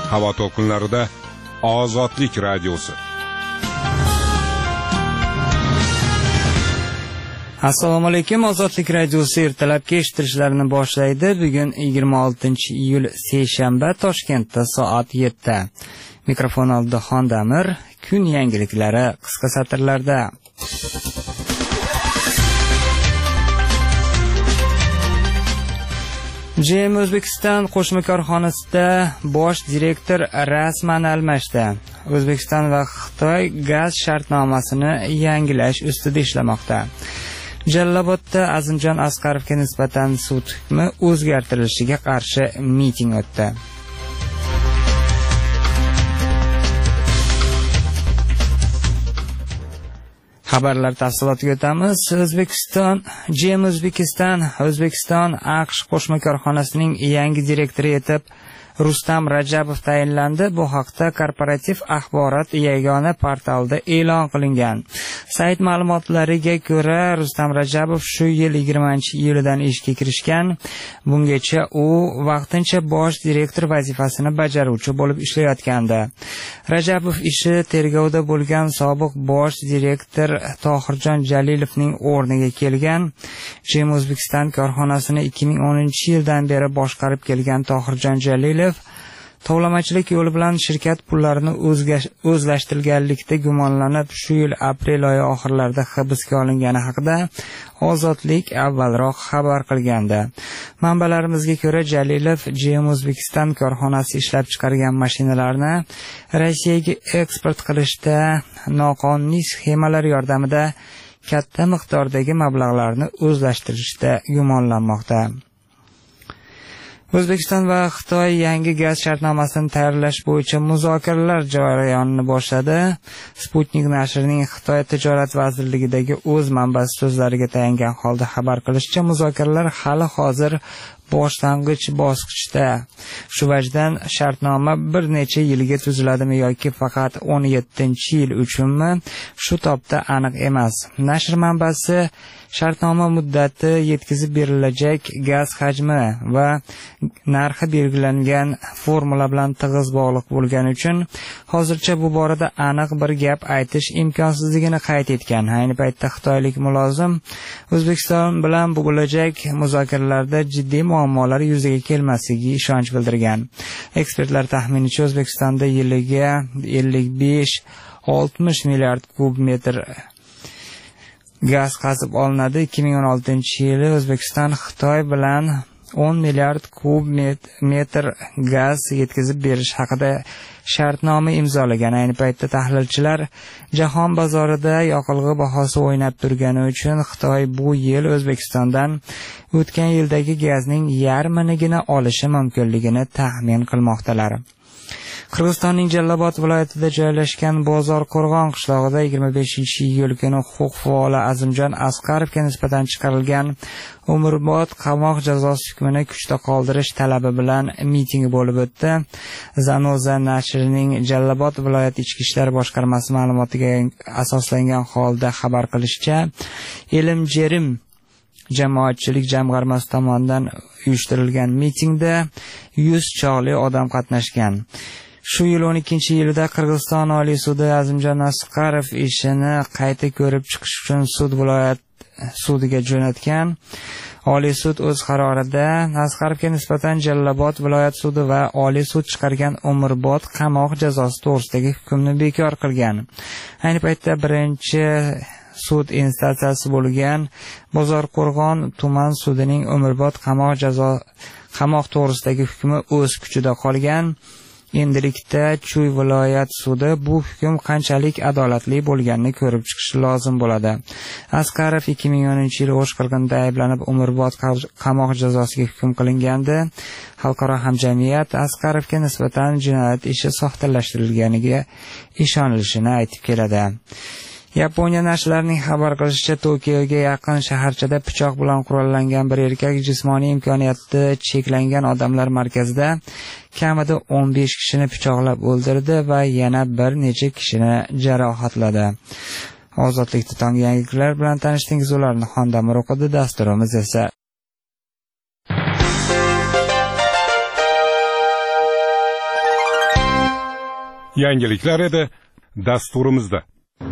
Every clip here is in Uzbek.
Havo to'lqinlarida Ozodlik radiosi. Assalomu alaykum. Ozodlik radiosi ertalabki eshittirishlarni boshlaydi. Bugun 26-iyul seshanba, Toshkentda soat 7. Mikrofon oldida Xondamir. Kun yangiliklari qisqa satrlarda. GM O'zbekiston qo'shma korxonasida bosh direktor rasman almashdi. O'zbekiston va Xitoy gaz shartnomasini yangilash ustida ishlamoqda. Jallabodda Azimjon Asqarovga nisbatan sud hukmi o'zgartirilishiga qarshi miting o'tdi. Xabarlar tafsilotiga o'tamiz. GM O'zbekiston AQSh qo'shma korxonasining yangi direktori etib Rustam Rajabov tayinlandi. Bu haqda korporativ axborot yagona portalida e'lon qilingan. Sayt ma'lumotlariga ko'ra, Rustam Rajabov shu yil 20-iyulidan ishga kirishgan. Bungacha u vaqtincha bosh direktor vazifasini bajaruvchi bo'lib ishlayotgandi. Rajabov ishi tergovda bo'lgan sobiq bosh direktor Tohirjon Jalilovning o'rniga kelgan. GM O'zbekiston korxonasini 2010-yildan beri boshqarib kelgan Tohirjon Jalilov tovlamachilik yo'li bilan shirkat pullarini o'zlashtirganlikda gumonlanib, shu yil aprel oyi oxirlarida hibsga olingani haqida Ozodlik avvalroq xabar qilgandi. Manbalarimizga ko'ra, Jalilov GM O'zbekiston korxonasi ishlab chiqargan mashinalarni Rossiyaga eksport qilishda noqonuniy sxemalar yordamida katta miqdordagi mablag'larni o'zlashtirishda gumonlanmoqda. O'zbekiston va Xitoy yangi gaz shartnomasini tayyorlash bo'yicha muzokaralar jarayonini boshladi. Sputnik nashrining Xitoy tijorat vazirligidagi o'z manbasi so'zlariga tayangan holda xabar qilishicha, muzokaralar hozir boshlang'ich bosqichda. Shu vajdan shartnoma bir necha yilga tuziladimi yoki faqat 17-yil uchunmi? Shu topda aniq emas. Nashr manbasi shartnoma muddati, yetkazib berilajak gaz hajmi va narxi belgilangan formula bilan tig'iz bog'liq bo'lgani uchun hozircha bu borada aniq bir gap aytish imkonsizligini qayd etgan. Ayni paytda xitoylik mulozim O'zbekiston bilan bo'lajak muzokaralarda jiddiy muammolar yuzaga kelmasligiga ishonch bildirgan. Ekspertlar taxminicha O'zbekistonda yiliga 55-60 milliard kub metr gaz qazib olinadi. 2016-yili O'zbekiston Xitoy bilan 10 milliard kub metr gaz yetkazib berish haqida shartnoma imzolagan. Ayni paytda tahlilchilar jahon bozorida yoqilg'i bahosi o'ynab turgani uchun Xitoy bu yil O'zbekistondan o'tgan yildagi gazning yarminigina olishi mumkinligini taxmin qilmoqdalar. Qirg'izistonning Jallabod viloyatida joylashgan Bozor Qo'rg'on qishlog'ida 25-iyul kuni huquq faoli Azimjon Asqarovga nisbatan chiqarilgan umrbod qamoq jazosi hukmini kuchda qoldirish talabi bilan mitingi bo'lib o'tdi. Zanoza nashrining Jallabod viloyat ichki ishlar boshqarmasi ma'lumotiga asoslangan holda xabar qilishicha, Elim-Jerim jamoatchilik jamg'armasi tomonidan uyushtirilgan mitingda 100 chog'li odam qatnashgan. Shu yil 12-yilida Qirg'iziston Oliy sudi Azimjon Asqarov ishini qayta ko'rib chiqish uchun sud viloyat sudiga jo'natgan. Oliy sud o'z qarorida Asqarovga nisbatan Jallabod viloyat sudi va Oliy sud chiqargan umrbod qamoq jazosi to'g'risidagi hukmni bekor qilgan. Ayni paytda birinchi sud instansiyasi bo'lgan Bozor Qo'rg'on tuman sudining umrbod qamoq to'g'risidagi hukmi o'z kuchida qolgan. Endilikda Chuy viloyat sudi bu hukm qanchalik adolatli bo'lganini ko'rib chiqishi lozim bo'ladi. Asqarov 2010-yil O'sh qirg'inida ayblanib umrbod qamoq jazosiga hukm qilingandi. Xalqaro hamjamiyat Asqarovga nisbatan jinoyat ishi soxtalashtirilganiga ishonilishini aytib keladi. Yaponiya nashrlarining xabar qilishicha, Tokioga yaqin shaharchada pichoq bilan qurollangan bir erkak jismoniy imkoniyati cheklangan odamlar markazida kamida 15 kishini pichoqlab o'ldirdi va yana bir necha kishini jarohatladi. Ozodlikda tong yangiliklar bilan tanishdingiz, ularni Xondamir o'qidi. Dasturimiz esa Yangiliklar edi dasturimizda.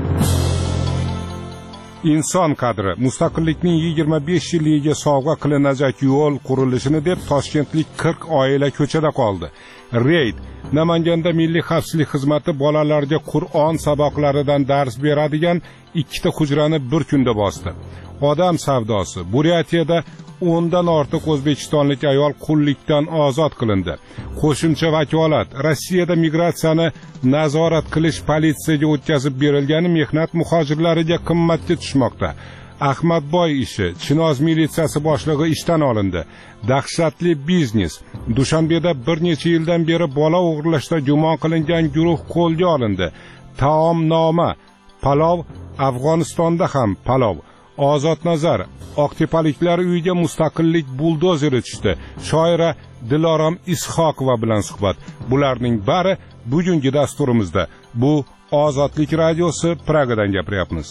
Inson qadri mustaqillikning 25 yilligiga sovg'a qilinajak yo'l qurilishini deb toshkentlik 40 oila ko'chada qoldi. Reyd Namanganda Milliy xavfsizlik xizmati bolalarga Qur'on saboqlaridan dars beradigan 2 ta hujrani bir kunda bosdi. Odam savdosi. Buryatiyada 10 dan ortiq o'zbekistonlik ayol qullikdan ozod qilindi. Qo'shimcha vakolat. Rossiyada migratsiyani nazorat qilish politsiyaga o'tkazib berilgani mehnat muhojirlariga qimmatga tushmoqda. Ahmadboy ishi. Chinoz militsiyasi boshlig'i ishdan olindi. Dahshatli biznes. Dushanbeda bir necha yildan beri bola o'g'irlashda gumon qilingan guruh qo'lga olindi. Taomnoma. Palov. Afg'onistonda ham palov. Ozod Nazar. Oqtepaliklar uyiga mustaqillik buldozeri tushdi. Shoira Dilorom Ishoqova bilan suhbat. Bularning bari bugungi dasturimizda. Bu Ozodlik radiosi, Pragadan gapiryapmiz.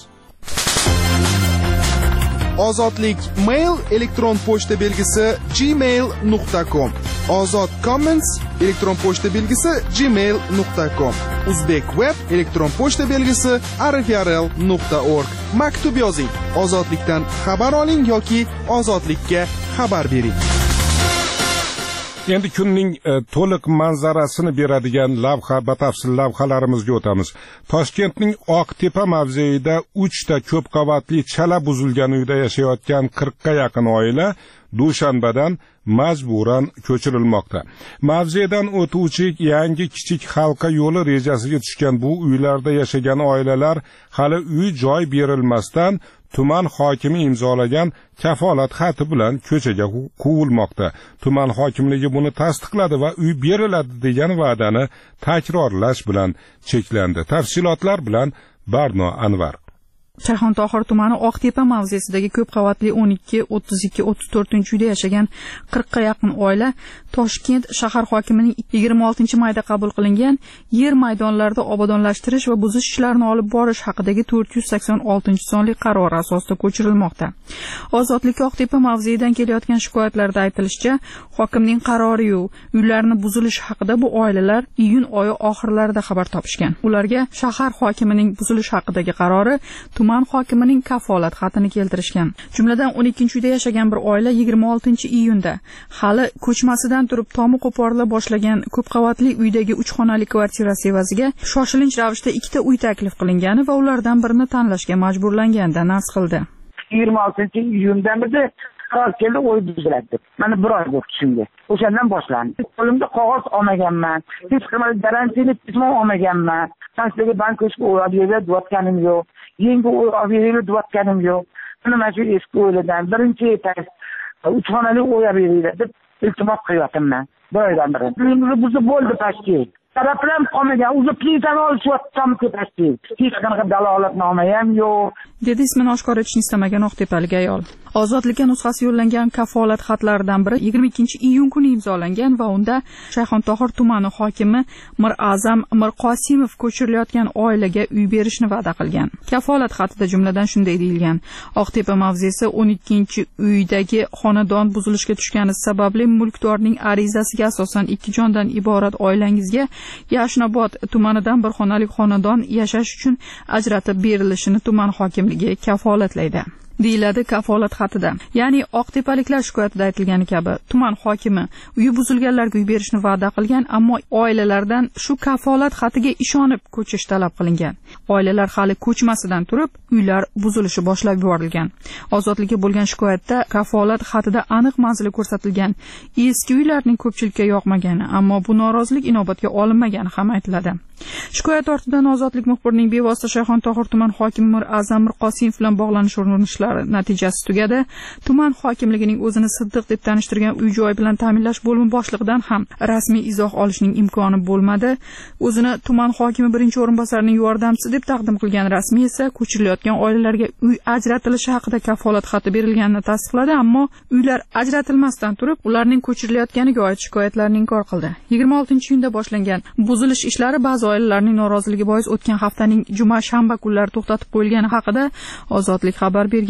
Ozodlik mail elektron pochta belgisi gmail.com. Ozod comments elektron pochta belgisi gmail.com. Uzbek web elektron pochta belgisi arifyarel.org. Maktub yozing. Ozodlikdan xabar oling yoki ozodlikka xabar bering. Endi kunning to'liq manzarasini beradigan lavha batafsil lavhalarimizga o'tamiz. Toshkentning Oqtepa mavzeida 3 ta ko'p qavatli chala buzilgan uyda yashayotgan 40 ga yaqin oila Dushanbadan majburan ko'chirilmoqda. Mavzedan o'tuvchi yangi kichik halqa yo'li rejasiga tushgan bu uylarda yashagan oilalar hali uy joy berilmasdan tuman hokimi imzolagan kafolat xati bilan ko'chaga quvilmoqda. Tuman hokimligi buni tasdiqladi va uy beriladi degan va'dani takrorlash bilan cheklandi. Tafsilotlar bilan Barno Anvar. Shayxontohur tumani Oqtepa mavzesidagi ko'p qavatli 12, 32, 34 uyda yashagan 40 ga yaqin oila Toshkent shahar hokimining 26-mayda qabul qilingan yer maydonlarida obodonlashtirish va buzish ishlarini olib borish haqidagi 486-sonli qaror asosida ko'chirilmoqda. Ozodlik Oqtepa mavzeyidan kelayotgan shikoyatlarda aytilishicha, hokimning qarori-yu uylarni buzilishi haqida bu oilalar iyun oyi oxirlarida xabar topishgan. Ularga shahar hokimining buzilish haqidagi qarori tuman hokimining kafolat xatini keltirishgan. Jumladan 12-uyda yashagan bir oila 26-iyunda hali ko'chmasidan turib tomi qo'porila boshlagan ko'p qavatli uydagi 3 xonali kvartirasi evaziga shoshilinch ravishda 2 ta uy taklif qilingani va ulardan birini tanlashga majburlanganidan arz qildi. 26-iyundan beri qaror keldi, o'y buziladi. Mana bir oy bo'ldi shunga. O'shandan boshlandi. Qo'limda qog'oz olmaganman, hech qanday garantiyali pismo olmaganman. Sansiyaga bank o'ylaydi deyotganim yo'q. Yangi o'ylaydi deyotganim yo'q. Mana shu eski o'ylardan birinchi etas 3 xonali o'ylaydi deb iltimos qilyapman. Bir oydan beri. Bizni bo'ldi pastki. Taraflar qolmagan, o'zi plitani olishyapti pastki. Hech qanaqa dalolatnoma ham yo'q. Dedi ismini oshkor etishni istamagan Oqtepalik ayol. Ozodlikka nusxasi yo'llangan kafolat xatlaridan biri 22-iyun kuni imzolangan va unda Shayxontohur tumani hokimi Mirazam Mirqosimov ko'chirilayotgan oilaga uy berishni va'da qilgan. Kafolat xatida jumladan shunday deyilgan: Oqtepa mavzesi 12-uydagi xonadon buzilishga tushgani sababli mulkdorning arizasiga asosan 2 jondan iborat oilangizga Yashnobod tumanidan bir xonali xonadon yashash uchun ajratib berilishini tuman hokimligi kafolatlaydi. deyiladi kafolat xatida. Ya'ni Oqtepaliklar shikoyatida aytilgani kabi tuman hokimi uyi buzilganlarga uy berishni va'da qilgan, ammo oilalardan shu kafolat xatiga ishonib ko'chish talab qilingan. Oilalar hali ko'chmasidan turib, uylar buzilishi boshlab yuborilgan. Ozodlikka bo'lgan shikoyatda kafolat xatida aniq manzili ko'rsatilgan. Eski uylarning ko'pchilikka yoqmagani, ammo bu norozilik inobatga olinmagani ham aytiladi. Shikoyat ortidan Ozodlik muxbirining bevosita Shayxontohur tuman hokimi Mirazam Mirqosimov bilan bog'lanish urinishlari natijasi tugadi. Tuman hokimligining o'zini Siddiq deb tanishtirgan uy-joy bilan ta'minlash bo'limi boshlig'idan ham rasmiy izoh olishning imkoni bo'lmadi. O'zini tuman hokimi birinchi o'rinbosarining yordamchisi deb taqdim qilgan rasmiy esa ko'chirilayotgan oilalarga uy ajratilishi haqida kafolat xati berilganini tasdiqladi, ammo uylar ajratilmasdan turib, ularning ko'chirilayotganiga oid shikoyatlarni inkor qildi. 26-iyunda boshlangan buzilish ishlari ba'zi oilalarning noroziligi bois o'tgan haftaning juma shanba kunlari to'xtatib qo'yilgani haqida Ozodlik xabar bergan.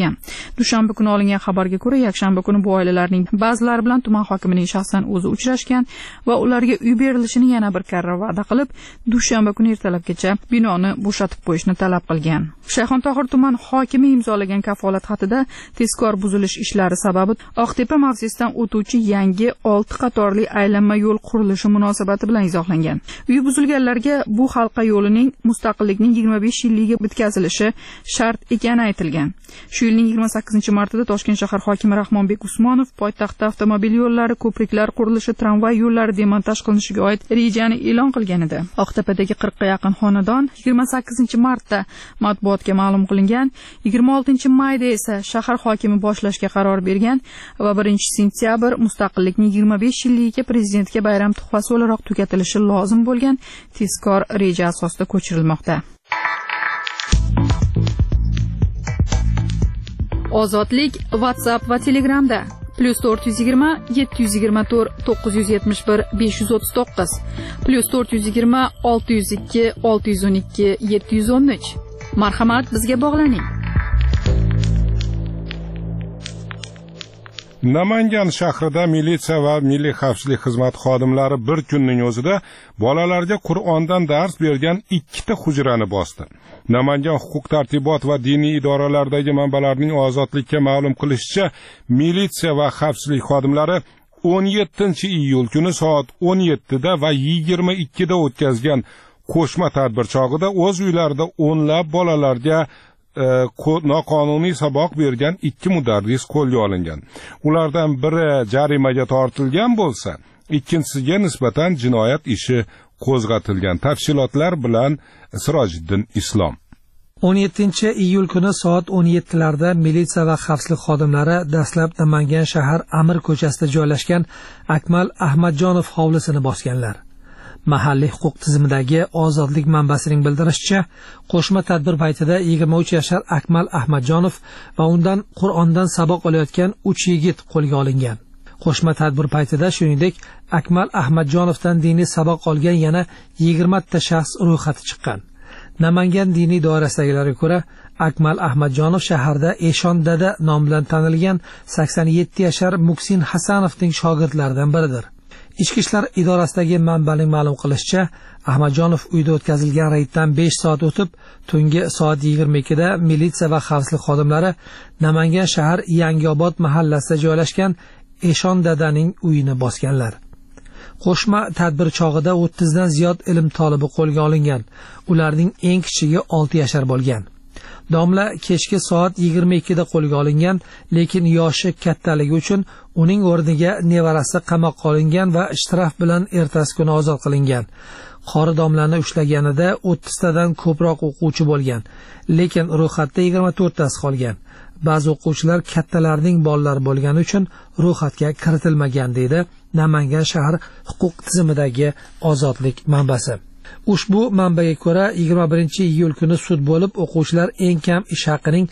qilgan. Dushanba kuni olingan xabarga ko'ra, yakshanba kuni bu oilalarning ba'zilari bilan tuman hokimining shaxsan o'zi uchrashgan va ularga uy berilishini yana bir karra va'da qilib, dushanba kuni ertalabgacha binoni bo'shatib qo'yishni talab qilgan. Shayxontohur tuman hokimi imzolagan kafolat xatida tezkor buzilish ishlari sababi Oqtepa mavzesidan o'tuvchi yangi 6 qatorli aylanma yo'l qurilishi munosabati bilan izohlangan. Uy buzilganlarga bu halqa yo'lining mustaqillikning 25 yilligiga bitkazilishi shart ekani aytilgan. Shu yilning 28-martida Toshkent shahar hokimi Rahmonbek Usmonov poytaxtda avtomobil yo'llari, ko'priklar qurilishi, tramvay yo'llari demontaj qilinishiga oid rejani e'lon qilgan edi. Oqtepadagi 40 ga yaqin xonadon 28-martda matbuotga ma'lum qilingan, 26-mayda esa shahar hokimi boshlashga qaror bergan va 1-sentyabr mustaqillikning 25 yilligiga prezidentga bayram tuhfasi o'laroq tugatilishi lozim bo'lgan tezkor reja asosida ko'chirilmoqda. Ozodlik WhatsApp va Telegramda +420 724 971 539 +420 602 612 713. Marhamat, bizga bog'laning. Namangan shahrida militsiya va milliy xavfsizlik xizmati xodimlari bir kunning o'zida bolalarga Qur'ondan dars bergan 2 ta hujrani bosdi. Namangan huquq-tartibot va diniy idoralardagi manbalarning Ozodlikka ma'lum qilishicha, militsiya va xavfsizlik xodimlari 17-iyul kuni soat 17 da va 22 da o'tkazgan qo'shma tadbir chog'ida o'z uylarida o'nlab bolalarga noqonuniy saboq bergan 2 mudarris qo'lga olingan. Ulardan biri jarimaga tortilgan bo'lsa, ikkinchisiga nisbatan jinoyat ishi qo'zg'atilgan. Tafsilotlar bilan Sirojiddin Islom. 17-iyul kuni soat 17 larda militsiya va xavfsizlik xodimlari dastlab Namangan shahar Amir ko'chasida joylashgan Akmal Ahmadjonov hovlisini bosganlar. Mahalliy huquq tizimidagi Ozodlik manbasining bildirishicha, qo'shma tadbir paytida 23 yashar Akmal Ahmadjonov va undan Qur'ondan saboq olayotgan 3 yigit qo'lga olingan. Qo'shma tadbir paytida shuningdek Akmal Ahmadjonovdan diniy saboq olgan yana 20 ta shaxs ro'yxati chiqqan. Namangan diniy doirasidagilarga ko'ra, Akmal Ahmadjonov shaharda Eshon dada nom bilan tanilgan 87 yashar Muksin Hasanovning shogirdlaridan biridir. Ichki ishlar idorasidagi manbaning ma'lum qilishicha, Ahmadjonov uyda o'tkazilgan reyddan 5 soat o'tib, tungi soat 22 da militsiya va xavfsizlik xodimlari Namangan shahar Yangiobod mahallasida joylashgan Eshon dadaning uyini bosganlar. Qo'shma tadbir chog'ida 30 dan ziyod ilm tolibi qo'lga olingan. Ularning eng kichigi 6 yashar bo'lgan. Domla kechki soat 22 da qo'lga olingan, lekin yoshi kattaligi uchun uning o'rniga nevarasi qamoqqa olingan va shtraf bilan ertasi kuni ozod qilingan. Qori domlani ushlaganida 30 tadan ko'proq o'quvchi bo'lgan, lekin ro'yxatda 24 tasi qolgan. Ba'zi o'quvchilar kattalarning bolalari bo'lgani uchun ro'yxatga kiritilmagan, deydi Namangan shahar huquq tizimidagi Ozodlik manbasi. Ushbu manbaga ko'ra 21-iyul kuni sud bo'lib, o'quvchilar eng kam ish haqining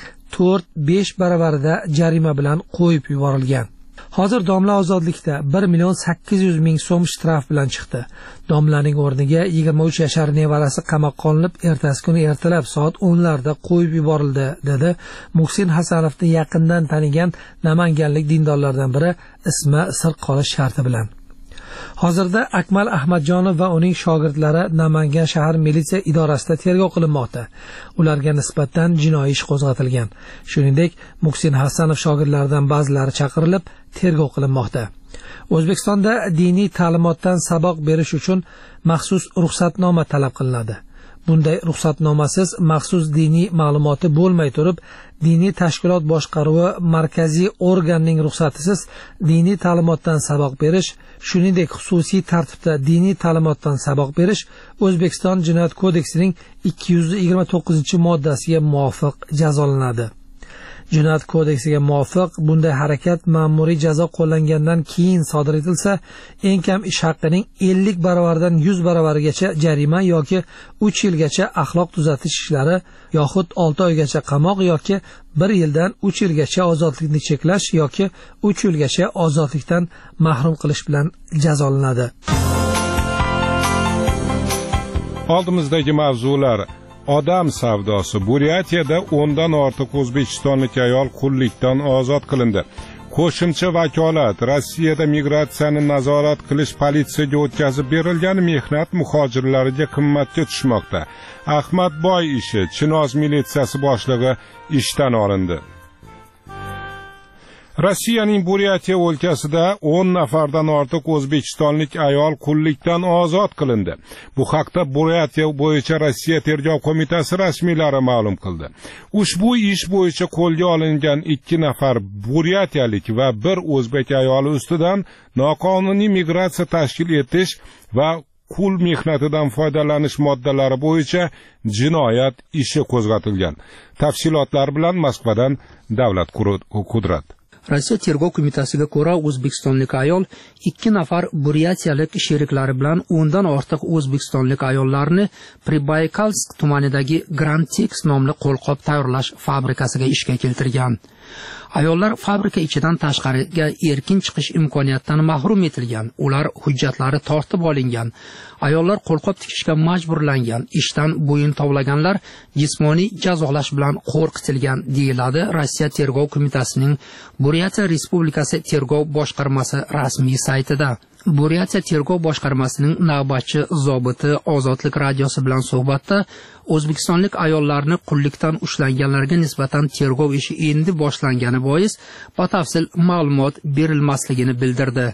4-5 baravarida jarima bilan qo'yib yuborilgan. Hozir domla ozodlikda 1.800.000 so'm shtraf bilan chiqdi. Domlaning o'rniga 23 yashar nevarasi qamoqqa olinib, ertasi kuni ertalab soat 10 larda qo'yib yuborildi, dedi Muksin Hasanovni yaqindan tanigan namanganlik dindorlardan biri ismi sir qolish sharti bilan. Hozirda Akmal Ahmadjonov va uning shogirdlari Namangan shahar militsiya idorasida tergov qilinmoqda. Ularga nisbatan jinoiy ish qo'zg'atilgan. Shuningdek, Muksin Hasanov shogirdlaridan ba'zilari chaqirilib, tergov qilinmoqda. O'zbekistonda diniy ta'limotdan saboq berish uchun maxsus ruxsatnoma talab qilinadi. Bunday ruxsatnomasiz maxsus diniy ma'lumoti bo'lmay turib, diniy tashkilot boshqaruvi markaziy organining ruxsatisiz diniy ta'limotdan saboq berish, shuningdek xususiy tartibda diniy ta'limotdan saboq berish O'zbekiston Jinoyat kodeksining 229-moddasiga muvofiq jazolanadi. Jinoyat kodeksiga muvofiq bunday harakat ma'muriy jazo qo'llangandan keyin sodir etilsa, eng kam ish haqining 50 baravaridan 100 baravarigacha jarima yoki 3 yilgacha axloq tuzatish ishlari yoxud 6 oygacha qamoq yoki 1 yildan 3 yilgacha ozodlikni cheklash yoki 3 yilgacha ozodlikdan mahrum qilish bilan jazolanadi. Oldimizdagi mavzular: Odam savdosi. Buryatiyada 10 dan ortiq o'zbekistonlik ayol qullikdan ozod qilindi. Qo'shimcha vakolat. Rossiyada migratsiyani nazorat qilish politsiyaga o'tkazib berilgan mehnat muhojirlariga qimmatga tushmoqda. Ahmadboy ishi. Chinoz militsiyasi boshlig'i ishdan olindi. Rossiyaning Buryatiya o'lkasida 10 nafardan ortiq o'zbekistonlik ayol qullikdan ozod qilindi. Bu haqda Buryatiya bo'yicha Rossiya tergov qo'mitasi rasmiylari ma'lum qildi. Ushbu ish bo'yicha qo'lga olingan 2 nafar buryatiyalik va 1 o'zbek ayoli ustidan noqonuniy migratsiya tashkil etish va qul mehnatidan foydalanish moddalari bo'yicha jinoyat ishi qo'zg'atilgan. Tafsilotlar bilan Moskvadan Davlat Qudrat. Rossiya tergov qo'mitasiga ko'ra, o'zbekistonlik ayol 2 nafar buryatiyalik sheriklari bilan 10 dan ortiq o'zbekistonlik ayollarni Pribaykalsk tumanidagi Grand Tex nomli qo'lqop tayyorlash fabrikasiga ishga keltirgan. Ayollar fabrika ichidan tashqariga erkin chiqish imkoniyatidan mahrum etilgan. Ular hujjatlari tortib olingan. Ayollar qo'lqop tikishga majburlangan. Ishdan bo'yin tovlaganlar jismoniy jazolash bilan qo'rqitilgan, deyiladi Rossiya tergov qo'mitasining Buryatiya Respublikasi tergov boshqarmasi rasmiy saytida. Buryatiya tergov boshqarmasining navbatchi zobiti Ozodlik radiosi bilan suhbatda o'zbekistonlik ayollarni qullikdan ushlanganlarga nisbatan tergov ishi endi boshlangani bois batafsil ma'lumot berilmasligini bildirdi.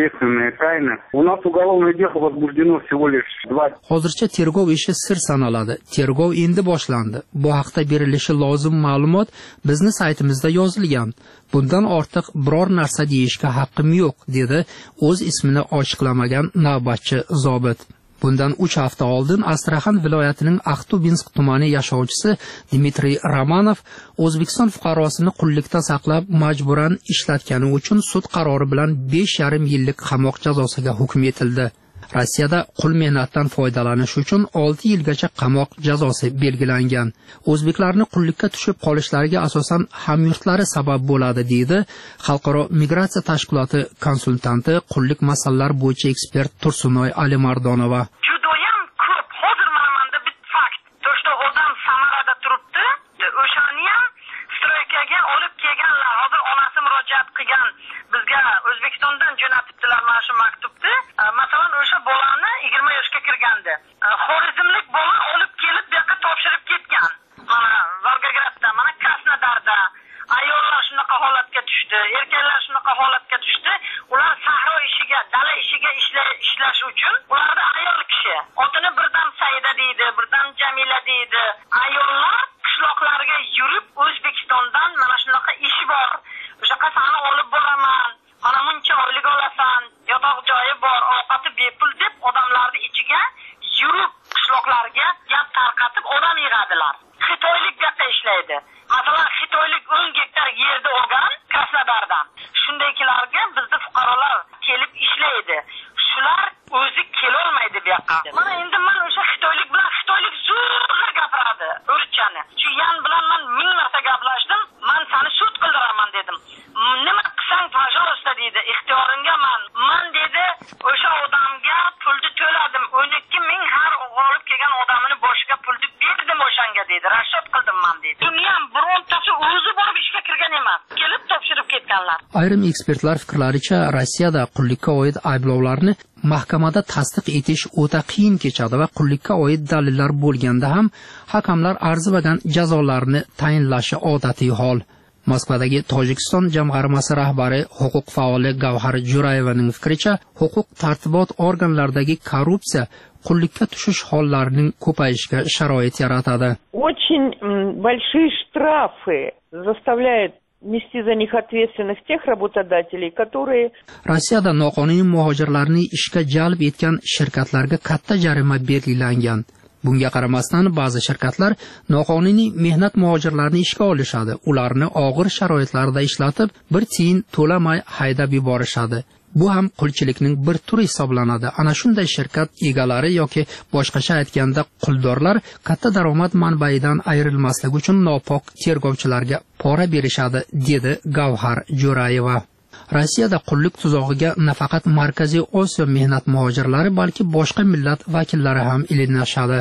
У нас уголовное дело возбуждено всего лишь 2. Hozircha tergov ishi sir sanaladi. Tergov endi boshlandi. Bu haqda berilishi lozim ma'lumot bizni saytimizda yozilgan. Bundan ortiq biror narsa deyishga haqqim yo'q, dedi o'z ismini ochiqlamagan navbatchi zobit. Bundan 3 hafta oldin Astraxan viloyatining Axtubinsk tumani yashovchisi Dmitriy Romanov O'zbekiston fuqarosini qullikda saqlab majburan ishlatgani uchun sud qarori bilan 5,5 yillik qamoq jazosiga hukm etildi. Rossiyada qul mehnatdan foydalanish uchun 6 yilgacha qamoq jazosi belgilangan. O'zbeklarning qullikka tushib qolishlariga asosan hamyurtlari sabab bo'ladi, deydi Xalqaro migratsiya tashkiloti konsultanti, qullik masalalar bo'yicha ekspert Tursunoy Alimardonova. Judoyam ko'p. Hozir mana bitta fakt. To'shda odam Samarada turibdi. O'shani ham stroykaga olib kelganlar. Hozir onasi murojaat qilgan. Bizga O'zbekistondan jo'natibdilar mana shu maktubni. Masalan, o'sha bolani 20 yoshga kirgandi. Xorizmlik bola olib kelib bu yoqqa topshirib ketgan. Mana Volgogradda, mana Krasnodarda ayollar shunaqa holatga tushdi, erkaklar shunaqa holatga tushdi. Ular sahro ishiga, dala ishiga ishlash uchun ularda ayol kishi. Otini birdan Saida deydi, birdan Jamila deydi. Ayollar qishloqlarga yurib O'zbekistondan mana shunaqa ish bor. O'shaqa sani olib boraman. Mana buncha oylik olasan, yotoq joyi bor, ovqati bepul deb odamlarni ichiga yurib qishloqlarga gap tarqatib odam yig'adilar. Xitoylik bu yerda ishlaydi. Masalan, xitoylik 10 gektar yerda olgan Krasnodardan. Shundaykilarga bizda fuqarolar kelib ishlaydi. Shular o'zi kelolmaydi bu yoqqa. Mana endi men o'sha xitoylik bilan xitoylik zo'rg'a gapiradi, o'rchani. Shu yan bilan men 1000 marta gaplashdim. Men seni sud qildiraman dedim. Nima qilsang, pajolista dedi, ixtiyoringga men dedi, o'sha odamga pulni to'ladim. 12,000 har olib kelgan odamini boshiga pulni berdim o'shanga dedi. Rashod qildim men dedi. Dunyo birontasi o'zi borib ishga kirgan emas. Kelib topshirib ketganlar. Ayrim ekspertlar fikrlaricha, Rossiyada qullikka oid ayblovlarni mahkamada tasdiq etish o'ta qiyin kechadi va qullikka oid dalillar bo'lganda ham hakamlar arzimagan jazolarni tayinlashi odatiy hol. Moskvadagi Tojikiston jamg'armasi rahbari huquq faoli Gavhar Jo'rayevaning fikricha, huquq tartibot organlaridagi korrupsiya qullikka tushish hollarining ko'payishiga sharoit yaratadi. Очень большие штрафы заставляют нести за них ответственность тех работодателей, которые Rossiyada noqonuniy muhojirlarni ishga jalb etgan shirkatlarga katta jarima belgilangan. Bunga qaramasdan ba'zi shirkatlar noqonuniy mehnat muhojirlarini ishga olishadi. Ularni og'ir sharoitlarda ishlatib, bir tiyin to'lamay haydab yuborishadi. Bu ham qulchilikning bir turi hisoblanadi. Ana shunday shirkat egalari yoki boshqacha aytganda quldorlar katta daromad manbaidan ayrilmasligi uchun nopok tergovchilarga pora berishadi, dedi Gavhar Jo'rayeva. Rossiyada qullik tuzog'iga nafaqat Markaziy Osiyo mehnat muhojirlari, balki boshqa millat vakillari ham ilinashadi.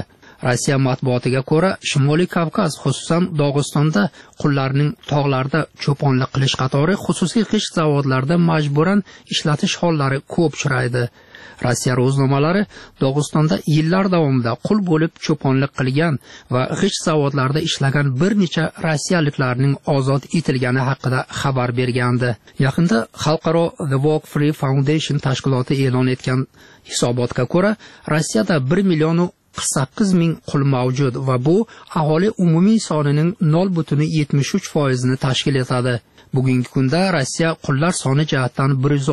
Rossiya matbuotiga ko'ra, Shimoliy Kavkaz, xususan Dog'istonda qullarning tog'larda cho'ponlik qilish qatori xususiy g'isht zavodlarida majburan ishlatish hollari ko'p uchraydi. Rossiya ro'znomalari Dog'istonda yillar davomida qul bo'lib cho'ponlik qilgan va g'isht zavodlarida ishlagan bir necha rossiyaliklarning ozod etilgani haqida xabar bergandi. Yaqinda xalqaro The Walk Free Foundation tashkiloti e'lon etgan hisobotga ko'ra, Rossiyada 1,8 qul mavjud va bu aholi umumiy sonining 0,73% tashkil etadi. Bugungi kunda Rossiya qullar soni jihatdan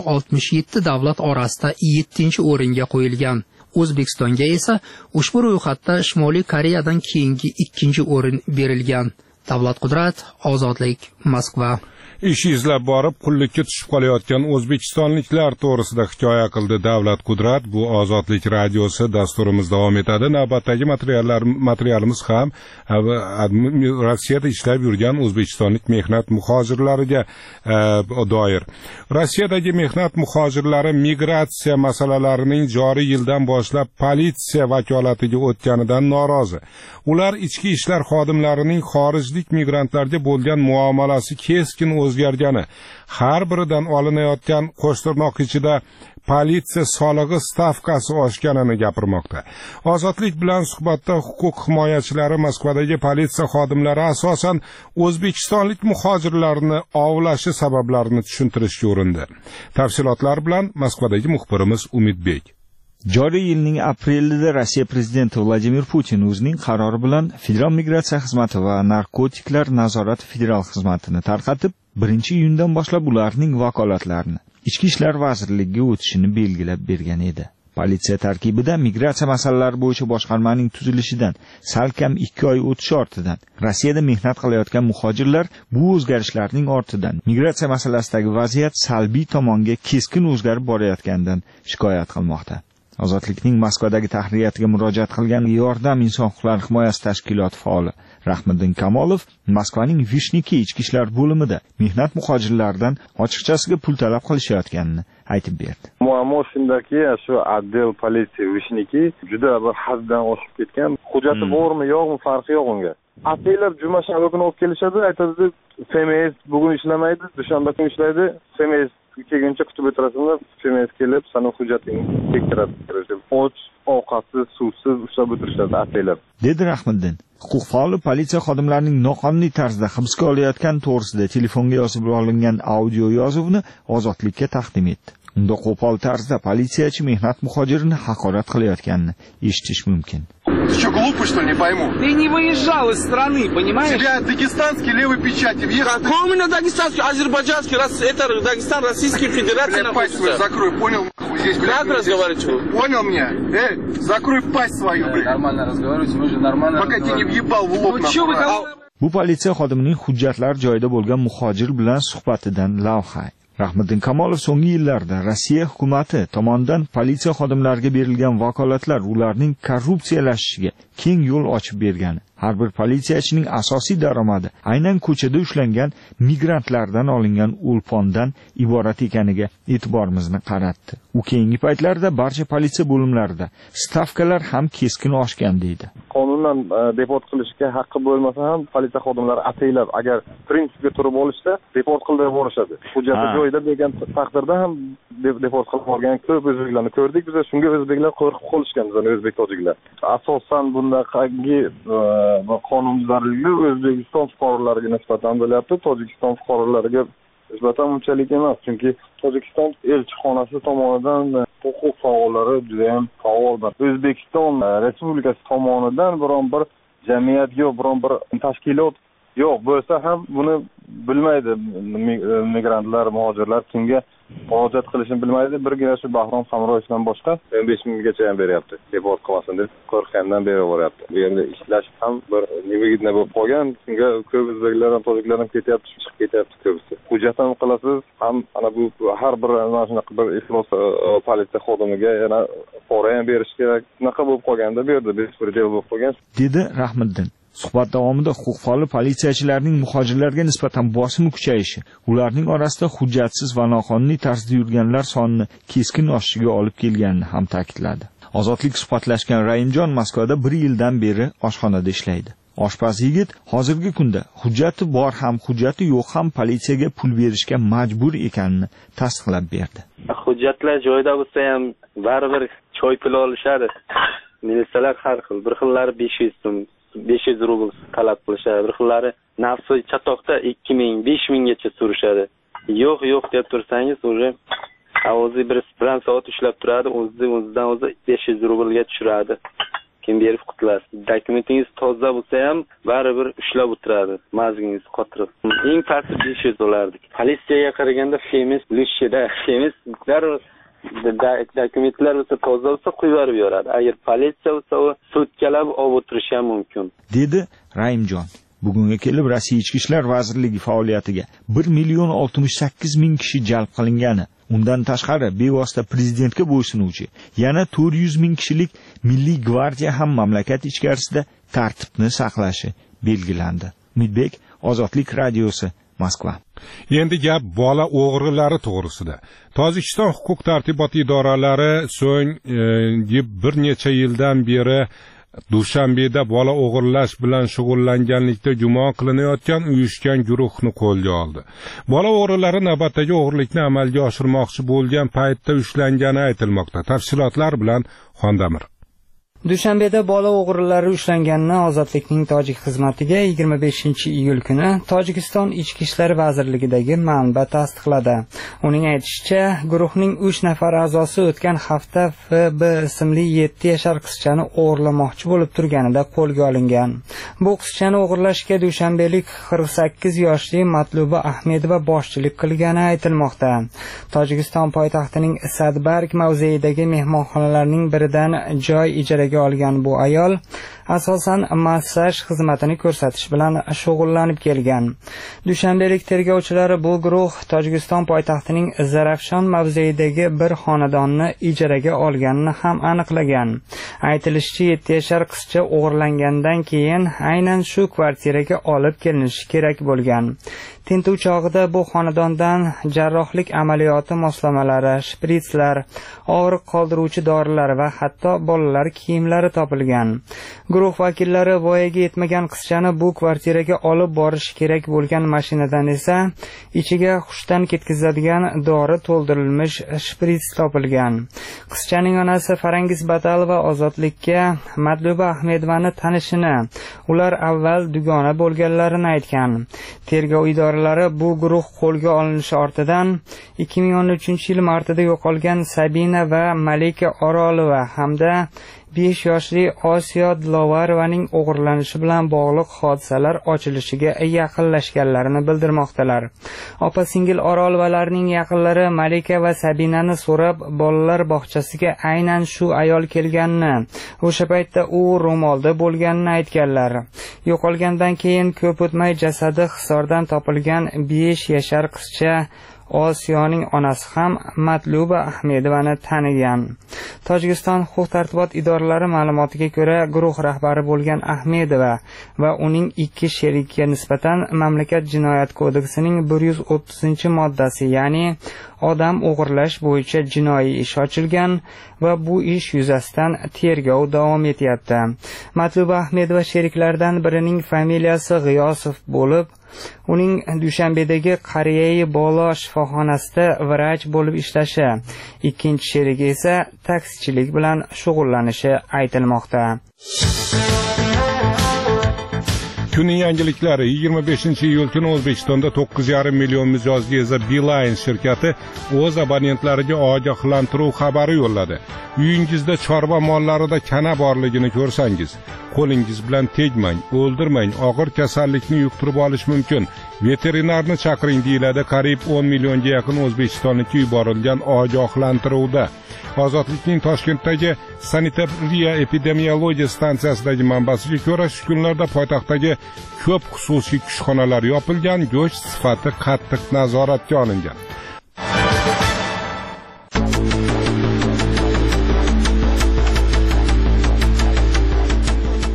167 davlat orasida 7-o'ringa qo'yilgan. O'zbekistonga esa ushbu ro'yxatda Shimoliy Koreyadan keyingi 2-o'rin berilgan. Davlat Qudrat, Ozodlik, Moskva. Ish izlab borib qullikka tushib qolayotgan o'zbekistonliklar to'g'risida hikoya qildi Davlat Qudrat. Bu Ozodlik radiosi, dasturimiz davom etadi. Navbatdagi materialimiz ham Rossiyada ishlab yurgan o'zbekistonlik mehnat muhojirlariga doir. Rossiyadagi mehnat muhojirlari migratsiya masalalarining joriy yildan boshlab politsiya vakolatiga o'tganidan norozi. Ular ichki ishlar xodimlarining xorijlik migrantlarga bo'lgan muomalasi keskin o'zgargani, har biridan olinayotgan qo'shtirnoq ichida politsiya solig'i stavkasi oshganini gapirmoqda. Ozodlik bilan suhbatda huquq himoyachilari Moskvadagi politsiya xodimlari asosan o'zbekistonlik muhojirlarni ovlashi sabablarini tushuntirishga urindi. Tafsilotlar bilan Moskvadagi muxbirimiz Umidbek. Joriy yilning aprelida Rossiya prezidenti Vladimir Putin o'zining qarori bilan Federal migratsiya xizmati va narkotiklar nazorati federal xizmatini tarqatib, 1-iyundan boshlab ularning vakolatlarini Ichki ishlar vazirligiga o'tishini belgilab bergan edi. Politsiya tarkibida migratsiya masalalari bo'yicha boshqarmaning tuzilishidan salkam 2 oy o'tishi ortidan Rossiyada mehnat qilayotgan muhojirlar bu o'zgarishlarning ortidan migratsiya masalasidagi vaziyat salbiy tomonga keskin o'zgarib borayotganidan shikoyat qilmoqda. Ozodlikning Moskvadagi tahriyatiga murojaat qilgan Yordam inson huquqlari himoyasi tashkiloti faoli Rahmiddin Kamolov Moskvaning Vishniki ichki ishlar bo'limida mehnat muhojirlaridan ochiqchasiga pul talab qilishayotganini aytib berdi. Muammo shundaki, shu отдел politsiya Vishniki juda bir haddan oshib ketgan. Hujjati bormi, yo'qmi, farqi yo'q unga. Apellar juma shanba kuni olib kelishadi, aytadi, FMS bugun ishlamaydi, dushanba kuni ishlaydi, FMS kelguncha kutib o'tirasizlar, FMS kelib, sana hujjatingni tekshiradi. Och, ovqatsiz, suvsiz ushlab o'tirishadi apellar. Dedi Rahmiddin. Huquq faoli politsiya xodimlarining noqonuniy tarzda hibsga olayotgani to'g'risida telefonga yozib olingan audio yozuvni Ozodlikka taqdim etdi. Unda qo'pol tarzda politsiyachi mehnat muhojirini haqorat qilayotganini eshitish mumkin. Ты что, глупый, что ли, не пойму? Ты не выезжал из страны, понимаешь? Тебя дагестанский левой печати въехал. Какой у меня дагестанский, азербайджанский, это Дагестан, Российская Федерация находится. Пасть свою закрой, понял? Здесь, как разговаривать? Понял меня? Закрой пасть свою, блядь. Нормально разговаривайте, мы же нормально Пока ты не въебал в лоб. Bu politsiya xodimining hujjatlar joyida bo'lgan muhojir bilan suhbatidan lavha. Rahmiddin Kamolov so'nggi yillarda Rossiya hukumati tomonidan politsiya xodimlariga berilgan vakolatlar ularning korrupsiyalashishiga keng yo'l ochib bergani, har bir politsiyachining asosiy daromadi aynan ko'chada ushlangan migrantlardan olingan o'lpondan iborat ekaniga e'tiborimizni qaratdi. U keyingi paytlarda barcha politsiya bo'limlarida stavkalar ham keskin oshgan deydi. Qonundan deport qilishga haqqi bo'lmasa ham politsiya xodimlari ataylab agar prinsipga turib olishsa deport qildirib borishadi. Hujjati joyida bo'lgan taqdirda ham deport qilib borgan ko'p o'zbeklarni ko'rdik. Biz shunga o'zbeklar qo'rqib qolishgan, bizning o'zbek tojiklar. Asosan bundaqangi qonunbuzarliklar O'zbekiston fuqarolariga nisbatan bo'lyapti, Tojikiston fuqarolariga nisbatan unchalik emas, chunki Tojikiston elchixonasi tomonidan huquq faollari juda ham faol. O'zbekiston Respublikasi tomonidan biron bir jamiyat yo'q, biron bir tashkilot yo'q bo'lsa ham buni bilmaydi migrantlar, muhojirlar kimga murojaat qilishini bilmaydi. Birgina shu Bahrom Hamroyevdan boshqa 15 minggacha ham beryapti. Deport qilmasin deb qo'rqgandan beraveryapti. Bu yerda ishlash ham bir nevidna bo'lib qolgan. Shunga ko'p o'zbeklar ham tojiklar ham ketyapti, chiqib ketyapti ko'pisi. Hujjat ham qilasiz, ham ana bu har bir mana shunaqa bir iflos politsiya xodimiga yana pora ham berish kerak. Shunaqa bo'lib qolganda bu yerda bespredel bo'lib qolgan. Dedi Rahmiddin. Suhbat davomida huquq faoli politsiyachilarning muhojirlarga nisbatan bosimi kuchayishi, ularning orasida hujjatsiz va noqonuniy tarzda yurganlar sonini keskin oshishiga olib kelganini ham ta'kidladi. Ozodlik suhbatlashgan Raimjon Moskvada 1 yildan beri oshxonada ishlaydi. Oshpaz yigit hozirgi kunda hujjati bor ham, hujjati yo'q ham politsiyaga pul berishga majbur ekanini tasdiqlab berdi. Hujjatlar joyida bo'lsa ham baribir choy pul olishadi. Militsiyalar har xil, bir xillari 500 so'm, 500 rubl talab qilishadi, bir xillari nafsi chatoqda 2000, 5000 gacha so'rashadi. Yo'q deb tursangiz, o'zi o'zi bir soat ushlab turadi, o'zidan o'zi 500 rublga tushiradi. Kim berib qutlar. Dokumentingiz toza bo'lsa ham baribir ushlab o'tiradi. Mazgingiz qotirib. Eng pasti 500 $. Politsiyaga qaraganda Femis Lushida, Femis dokumentlar bo'lsa toza bo'lsa qo'yib yuboradi. Agar politsiya bo'lsa, u sudkalab olib o'tirishi ham mumkin. Dedi Raimjon. Bugunga kelib Rossiya Ichki ishlar vazirligi faoliyatiga 1,68 kishi jalb qilingani, undan tashqari bevosita prezidentga bo'ysunuvchi yana 400,000 kishilik Milliy gvardiya ham mamlakat ichkarisida tartibni saqlashi belgilandi. Umidbek, Ozodlik radiosi, Moskva. Endi gap bola o'g'rilari to'g'risida. Tojikiston huquq-tartibot idoralari so'ng bir necha yildan beri Dushanbeda bola o'g'irlash bilan shug'ullanganlikda gumon qilinayotgan uyushgan guruhni qo'lga oldi. Bola o'g'rilari navbatdagi o'g'irlikni amalga oshirmoqchi bo'lgan paytda ushlangani aytilmoqda. Tafsilotlar bilan Xondamir. Dushanbeda bola o'g'rilari ushlanganini Ozodlikning tojik xizmatiga 25-iyul kuni Tojikiston Ichki ishlar vazirligidagi manba tasdiqladi. Uning aytishicha, guruhning 3 nafar a'zosi o'tgan hafta FB ismli 7 yashar qizchani o'g'irlamoqchi bo'lib turganida qo'lga olingan. Bu qizchani o'g'irlashga dushanbelik 48 yoshli Matluba Ahmedova boshchilik qilgani aytilmoqda. Tojikiston poytaxtining Sadbarg mavzeidagi mehmonxonalarning biridan joy ijaraga olgan bu ayol asosan massaj xizmatini ko'rsatish bilan shug'ullanib kelgan. Dushanbelik tergovchilar bu guruh Tojikiston poytaxtining Zarafshon mavzeidagi bir xonadonni ijaraga olganini ham aniqlagan. Aytilishicha, 7 yashar qizcha o'g'irlangandan keyin aynan shu kvartiraga olib kelinishi kerak bo'lgan. Tintuv chog'ida bu xonadondan jarrohlik amaliyoti moslamalari, shpritslar, og'riq qoldiruvchi dorilar va hatto bolalar kiyimlari topilgan. Guruh vakillari voyaga yetmagan qizchani bu kvartiraga olib borish kerak bo'lgan mashinadan esa ichiga hushdan ketkazadigan dori to'ldirilmish shprits topilgan. Qizchaning onasi Farangiz Batalova Ozodlikka Matluba Ahmedovani tanishini, ular avval dugona bo'lganlarini aytgan. Tergov idoralari bu guruh qo'lga olinishi ortidan 2013-yil martida yo'qolgan Sabina va Malika Orolova hamda 5 yoshli Osiyo Dilovarovaning o'g'irlanishi bilan bog'liq hodisalar ochilishiga yaqinlashganlarini bildirmoqdalar. Opa-singil Orolovalarning yaqinlari Malika va Sabinani so'rab, bolalar bog'chasiga aynan shu ayol kelganini, o'sha paytda u ro'molda bo'lganini aytganlar. Yo'qolgandan keyin ko'p o'tmay jasadi Hisordan topilgan 5 yashar qizcha Osiyoning onasi ham Matluba Ahmedovani tanigan. Tojikiston huquq-tartibot idoralari ma'lumotiga ko'ra, guruh rahbari bo'lgan Ahmedova va uning 2 sherigiga nisbatan mamlakat jinoyat kodeksining 130-moddasi, ya'ni odam o'g'irlash bo'yicha jinoiy ish ochilgan va bu ish yuzasidan tergov davom etyapti. Matluba Ahmedova sheriklaridan birining familiyasi G'iyosov bo'lib, uning Dushanbedagi Qariyayi Bolo shifoxonasida vrach bo'lib ishlashi, ikkinchi sherigi esa taksichilik bilan shug'ullanishi aytilmoqda. Kunning yangiliklari 25-iyul kuni O'zbekistonda 9,5 million mijozga ega Beeline shirkati o'z abonentlariga ogohlantiruv xabari yo'lladi. Uyingizda chorva mollarida kana borligini ko'rsangiz, qo'lingiz bilan tegmang, o'ldirmang, og'ir kasallikni yuqtirib olish mumkin. Veterinarni chaqiring deyiladi qariyb 10 millionga yaqin o'zbekistonlikka yuborilgan ogohlantiruvda. Ozodlikning Toshkentdagi sanitariya epidemiologiya stansiyasidagi manbasiga ko'ra, shu kunlarda poytaxtdagi ko'p xususiy kushxonalar yopilgan, go'sht sifati qattiq nazoratga olingan.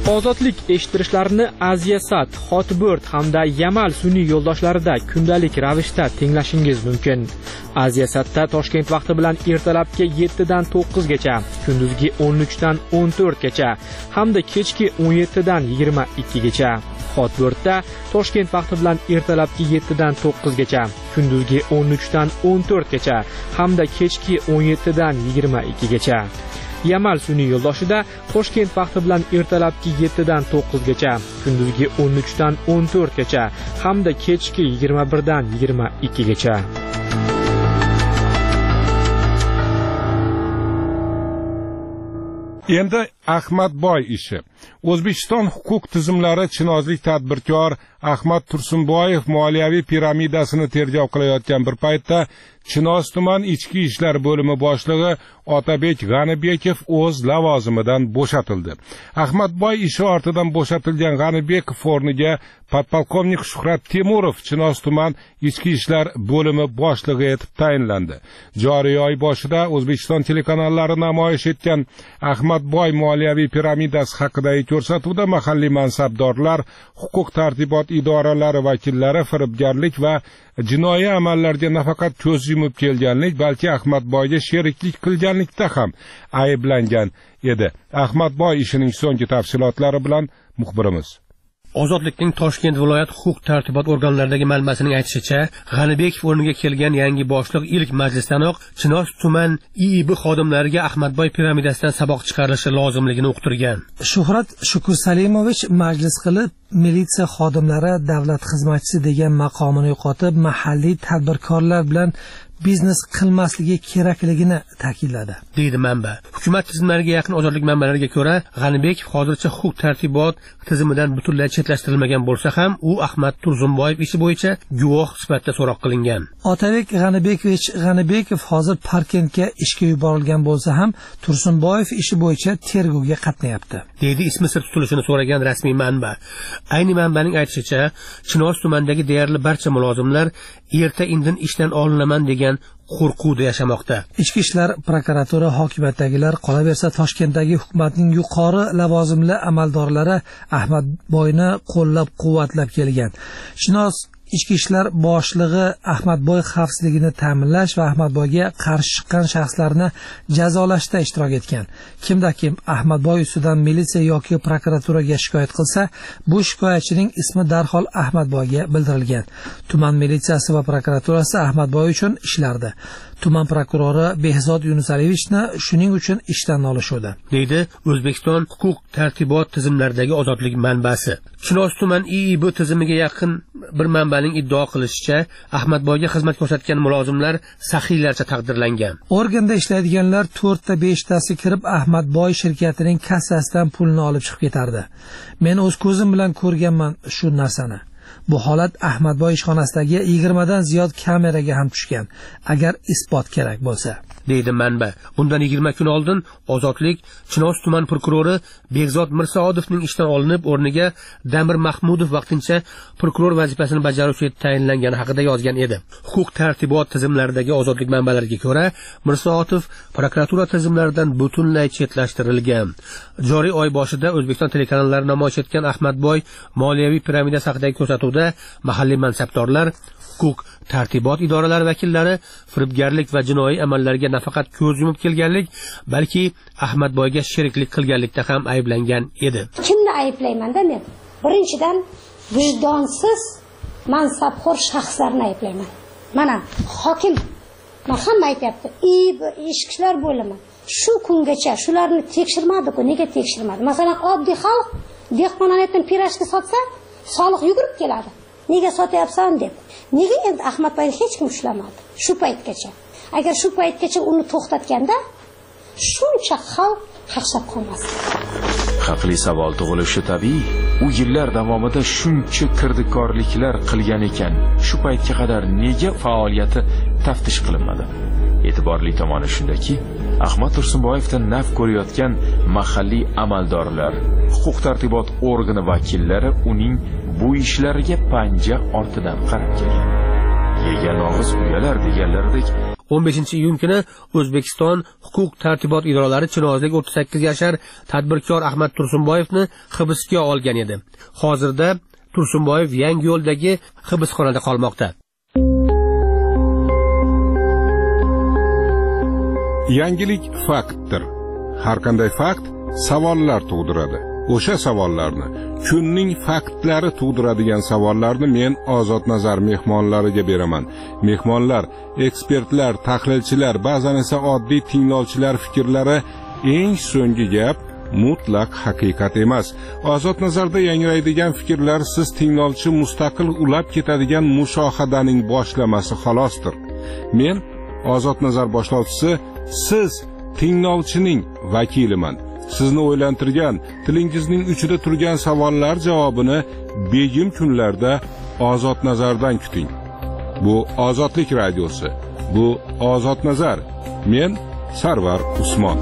Ozodlik eshittirishlarini Aziasat, Hotbird hamda Yamal sun'iy yo'ldoshlarida kundalik ravishda tinglashingiz mumkin. Aziasatda Toshkent vaqti bilan ertalabki 7 dan 9 gacha, kunduzgi 13 dan 14 gacha hamda kechki 17 dan 22 gacha. Hotbirdda Toshkent vaqti bilan ertalabki 7 dan 9 gacha, kunduzgi 13 dan 14 gacha hamda kechki 17 dan 22 gacha. Yamal sun'iy yo'ldoshida Toshkent vaqti bilan ertalabki 7 dan 9 gacha, kunduzgi 13 dan 14 gacha hamda kechki 21 dan 22 gacha. Endi Ahmadboy ishi. O'zbekiston huquq tizimlari chinozlik tadbirkor Ahmad Tursunboyev moliyaviy piramidasini tergov qilayotgan bir paytda Chinoz tuman ichki ishlar bo'limi boshlig'i Otabek G'anibekov o'z lavozimidan bo'shatildi. Ahmadboy ishi ortidan bo'shatilgan G'anibekov o'rniga podpolkovnik Shuhrat Temurov Chinoz tuman ichki ishlar bo'limi boshlig'i etib tayinlandi. Joriy oy boshida O'zbekiston telekanallari namoyish etgan Ahmadboy moliyaviy piramidasi haqidagi ko'rsatuvda mahalliy mansabdorlar, huquq tartibot idoralari vakillari firibgarlik va jinoiy amallarga nafaqat ko'z yumib kelganlik, balki Ahmadboyga sheriklik qilganlikda ham ayblangan edi. Ahmadboy ishining so'nggi tafsilotlari bilan muxbirimiz. Ozodlikning Toshkent viloyat huquq tartibot organlaridagi manbasining aytishicha, G'anibekov o'rniga kelgan yangi boshliq ilk majlisdanoq Chinoz tuman IIB xodimlariga Ahmadboy piramidasidan saboq chiqarilishi lozimligini uqtirgan. Shuhrat Shukursalimovich majlis qilib, militsiya xodimlari davlat xizmatchisi degan maqomini yo'qotib, mahalliy tadbirkorlar bilan biznes qilmasligi kerakligini ta'kidladi, deydi manba. Hukumat tizimlariga yaqin ozodlik manbalariga ko'ra, G'anibekov hozircha huquq tartibot tizimidan butunlay chetlashtirilmagan bo'lsa ham, u Ahmad Tursunboyev ishi bo'yicha guvoh sifatida so'roq qilingan. Otabek G'anibekov hozir Parkentga ishga yuborilgan bo'lsa ham, Tursunboyev ishi bo'yicha tergovga qatnayapti, deydi ismi sir tutilishini so'ragan rasmiy manba. Ayni manbaning aytishicha, Chinoz tumanidagi deyarli barcha mulozimlar erta-indin ishdan olinaman degan qo'rquvda yashamoqda. Ichki ishlar prokuratura hokimiyatdagilar, qolaversa Toshkentdagi hukumatning yuqori lavozimli amaldorlari Ahmadboyni qo'llab-quvvatlab kelgan. Chinoz ichki ishlar boshlig'i Ahmadboy xavfsizligini ta'minlash va Ahmadboyga qarshi chiqqan shaxslarni jazolashda ishtirok etgan. Kimda-kim Ahmadboy ustidan militsiya yoki prokuraturaga shikoyat qilsa, bu shikoyatchining ismi darhol Ahmadboyga bildirilgan. Tuman militsiyasi va prokuraturasi Ahmadboy uchun ishlardi. Tuman prokurori Behzod Yunusaliyevichni shuning uchun ishdan olishdi, deydi O'zbekiston huquq tartibot tizimlaridagi ozodlik manbasi. Chinoz tuman IIB tizimiga yaqin bir manbaning iddio qilishicha, Ahmadboyga xizmat ko'rsatgan mulozimlar saxiylarcha taqdirlangan. Organda ishlaydiganlar 4-5tasi kirib Ahmadboy shirkatining kassasidan pulni olib chiqib ketardi. Men o'z ko'zim bilan ko'rganman shu narsani. Bu holat Ahmadboy ishxonasidagi 20 dan ziyod kameraga ham tushgan, agar isbot kerak bo'lsa, deydi manba. Bundan 20 kun oldin Ozodlik Chinoz tuman prokurori Behzod Mirsaodovning ishdan olinib, o'rniga Damir Mahmudov vaqtincha prokuror vazifasini bajaruvchi etib tayinlangani haqida yozgan edi. Huquq tartibot tizimlaridagi ozodlik manbalariga ko'ra, Mirsaodov prokuratura tizimlaridan butunlay chetlashtirilgan. Joriy oy boshida O'zbekiston telekanallari namoyish etgan Ahmadboy moliyaviy piramidasi haqidagi ko'rsatuvda mahalliy mansabdorlar, huquq tartibot idoralari vakillari firibgarlik va jinoiy amallarga nafaqat ko'z yumib kelganlik, balki Ahmadboyga sheriklik qilganlikda ham ayblangan edi. Kimni ayblayman-da men? Birinchidan vijdonsiz mansabxo'r shaxslarni ayblayman. Mana hokim hamma aytayapti, ichki ishlar bo'limi shu kungacha shularni tekshirmadi-ku, nega tekshirmadi? Masalan, oddiy xalq dehqonlarning pirashni sotsa, soliq yugurib keladi. Nega sotyapsan deb. Nega endi Ahmadboyni hech kim ushlamadi shu paytgacha? Agar shu paytgacha uni to'xtatganda shuncha xalq qaqshab qolmasdi. Haqli savol tug'ilishi tabiiy. U yillar davomida shuncha kirdikorliklar qilgan ekan, shu paytga qadar nega faoliyati taftish qilinmadi? E'tiborli tomoni shundaki, Ahmad Tursunboyevdan naf ko'rayotgan mahalliy amaldorlar, huquq tartibot organi vakillari uning bu ishlariga panja ortidan qarab kelgan. Yegan og'iz uyalar deganlaridek, 15-iyun kuni O'zbekiston huquq tartibot idoralari chinozlik 38 yashar tadbirkor Ahmad Tursunboyevni hibsga olgan edi. Hozirda Tursunboyev Yangiyo'ldagi hibsxonada qolmoqda. Yangilik faktdir. Har qanday fakt savollar tug'diradi. O'sha savollarni, kunning faktlari tug'diradigan savollarni men Ozod Nazar mehmonlariga beraman. Mehmonlar, ekspertlar, tahlilchilar, ba'zan esa oddiy tinglovchilar fikrlari eng so'nggi gap mutlaq haqiqat emas. Ozod Nazarda yangraydigan fikrlar siz tinglovchi mustaqil ulab ketadigan mushohadaning boshlamasi xolosdir. Men Ozod Nazar boshlovchisi, siz tinglovchining vakiliman. Sizni o'ylantirgan, tilingizning uchida turgan savollar javobini begim kunlarda Ozod Nazardan kuting. Bu Ozodlik radiosi. Bu Ozod Nazar. Men Sarvar Usmon.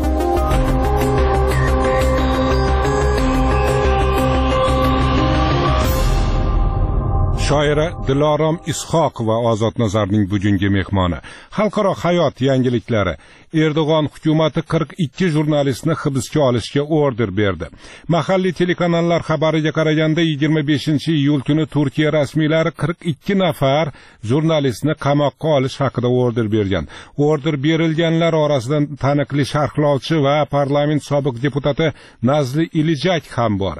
Shoira Dilorom Ishoq va Ozod Nazarning bugungi mehmoni. Xalqaro hayot yangiliklari. Erdo'g'on hukumatı 42 jurnalistni hibsga olishga order berdi. Mahalliy telekanallar xabariga qaraganda 25-iyul kuni Turkiya rasmiylari 42 nafar jurnalistni qamoqqa olish haqida order bergan. Order berilganlar orasida taniqli sharhlovchi va parlament sobiq deputati Nazli Ilijak ham bor.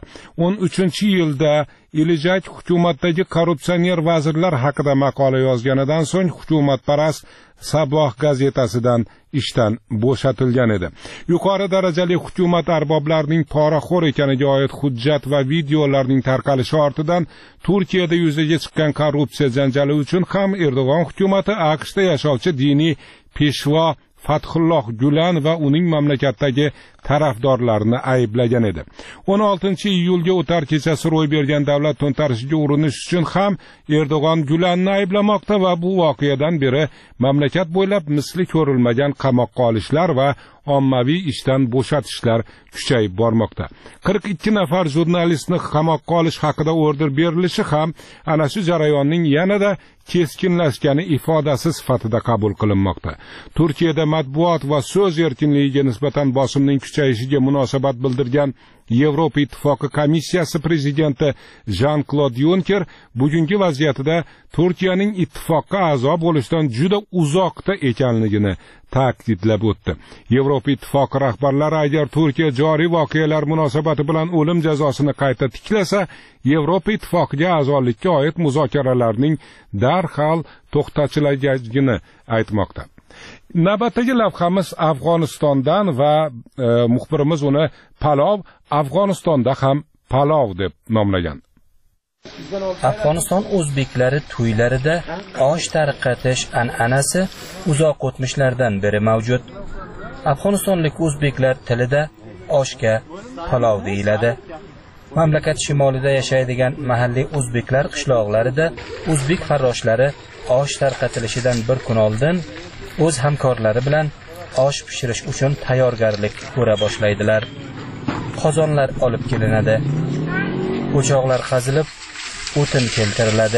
13-yilda Ilijak hukumatdagi korrupsioner vazirlar haqida maqola yozganidan so'ng hukumatparast Saboh gazetasidan ishdan bo'shatilgan edi. Yuqori darajali hukumat arboblarining poraxo'r ekaniga oid hujjat va videolarning tarqalishi ortidan Turkiyada yuzaga chiqqan korrupsiya janjali uchun ham Erdo'g'on hukumati AQShda yashovchi diniy peshvo Fathulloh Gulen va uning mamlakatdagi tarafdorlarini ayblagan edi. 16-iyulga o'tar kechasi ro'y bergan davlat to'ntarishiga urinish uchun ham Erdo'g'on Gulenni ayblamoqda va bu voqeadan beri mamlakat bo'ylab misli ko'rilmagan qamoqqa olishlar va ommaviy ishdan bo'shatishlar kuchayib bormoqda. 42 nafar jurnalistni qamoqqa olish haqida order berilishi ham ana shu jarayonning yanada keskinlashgani ifodasi sifatida qabul qilinmoqda. Turkiyada matbuot va so'z erkinligiga nisbatan bosimning kuchayishiga munosabat bildirgan Yevropa Ittifoqi komissiyasi prezidenti Jean-Claude Juncker bugungi vaziyatida Turkiyaning ittifoqqa a'zo bo'lishdan juda uzoqda ekanligini ta'kidlab o'tdi. Yevropa Ittifoqi rahbarlari agar Turkiya joriy voqealar munosabati bilan o'lim jazosini qayta tiklasa, Yevropa Ittifoqiga a'zolikka oid muzokaralarning darhol to'xtatilajagini aytmoqda. Navbatdagi lavhamiz Afg'onistondan va muxbirimiz uni palov, Afg'onistonda ham palov deb nomlagan. Afg'oniston o'zbeklari to'ylarida osh tarqatish an'anasi uzoq o'tmishlardan beri mavjud. Afg'onistonlik o'zbeklar tilida oshga palov deyiladi. Mamlakat shimolida yashaydigan mahalliy o'zbeklar qishloqlarida o'zbek farroshlari osh tarqatilishidan bir kun oldin o'z hamkorlari bilan osh pishirish uchun tayyorgarlik ko'ra boshlaydilar. Qozonlar olib kelinadi. O'choqlar qazilib, o'tin keltiriladi.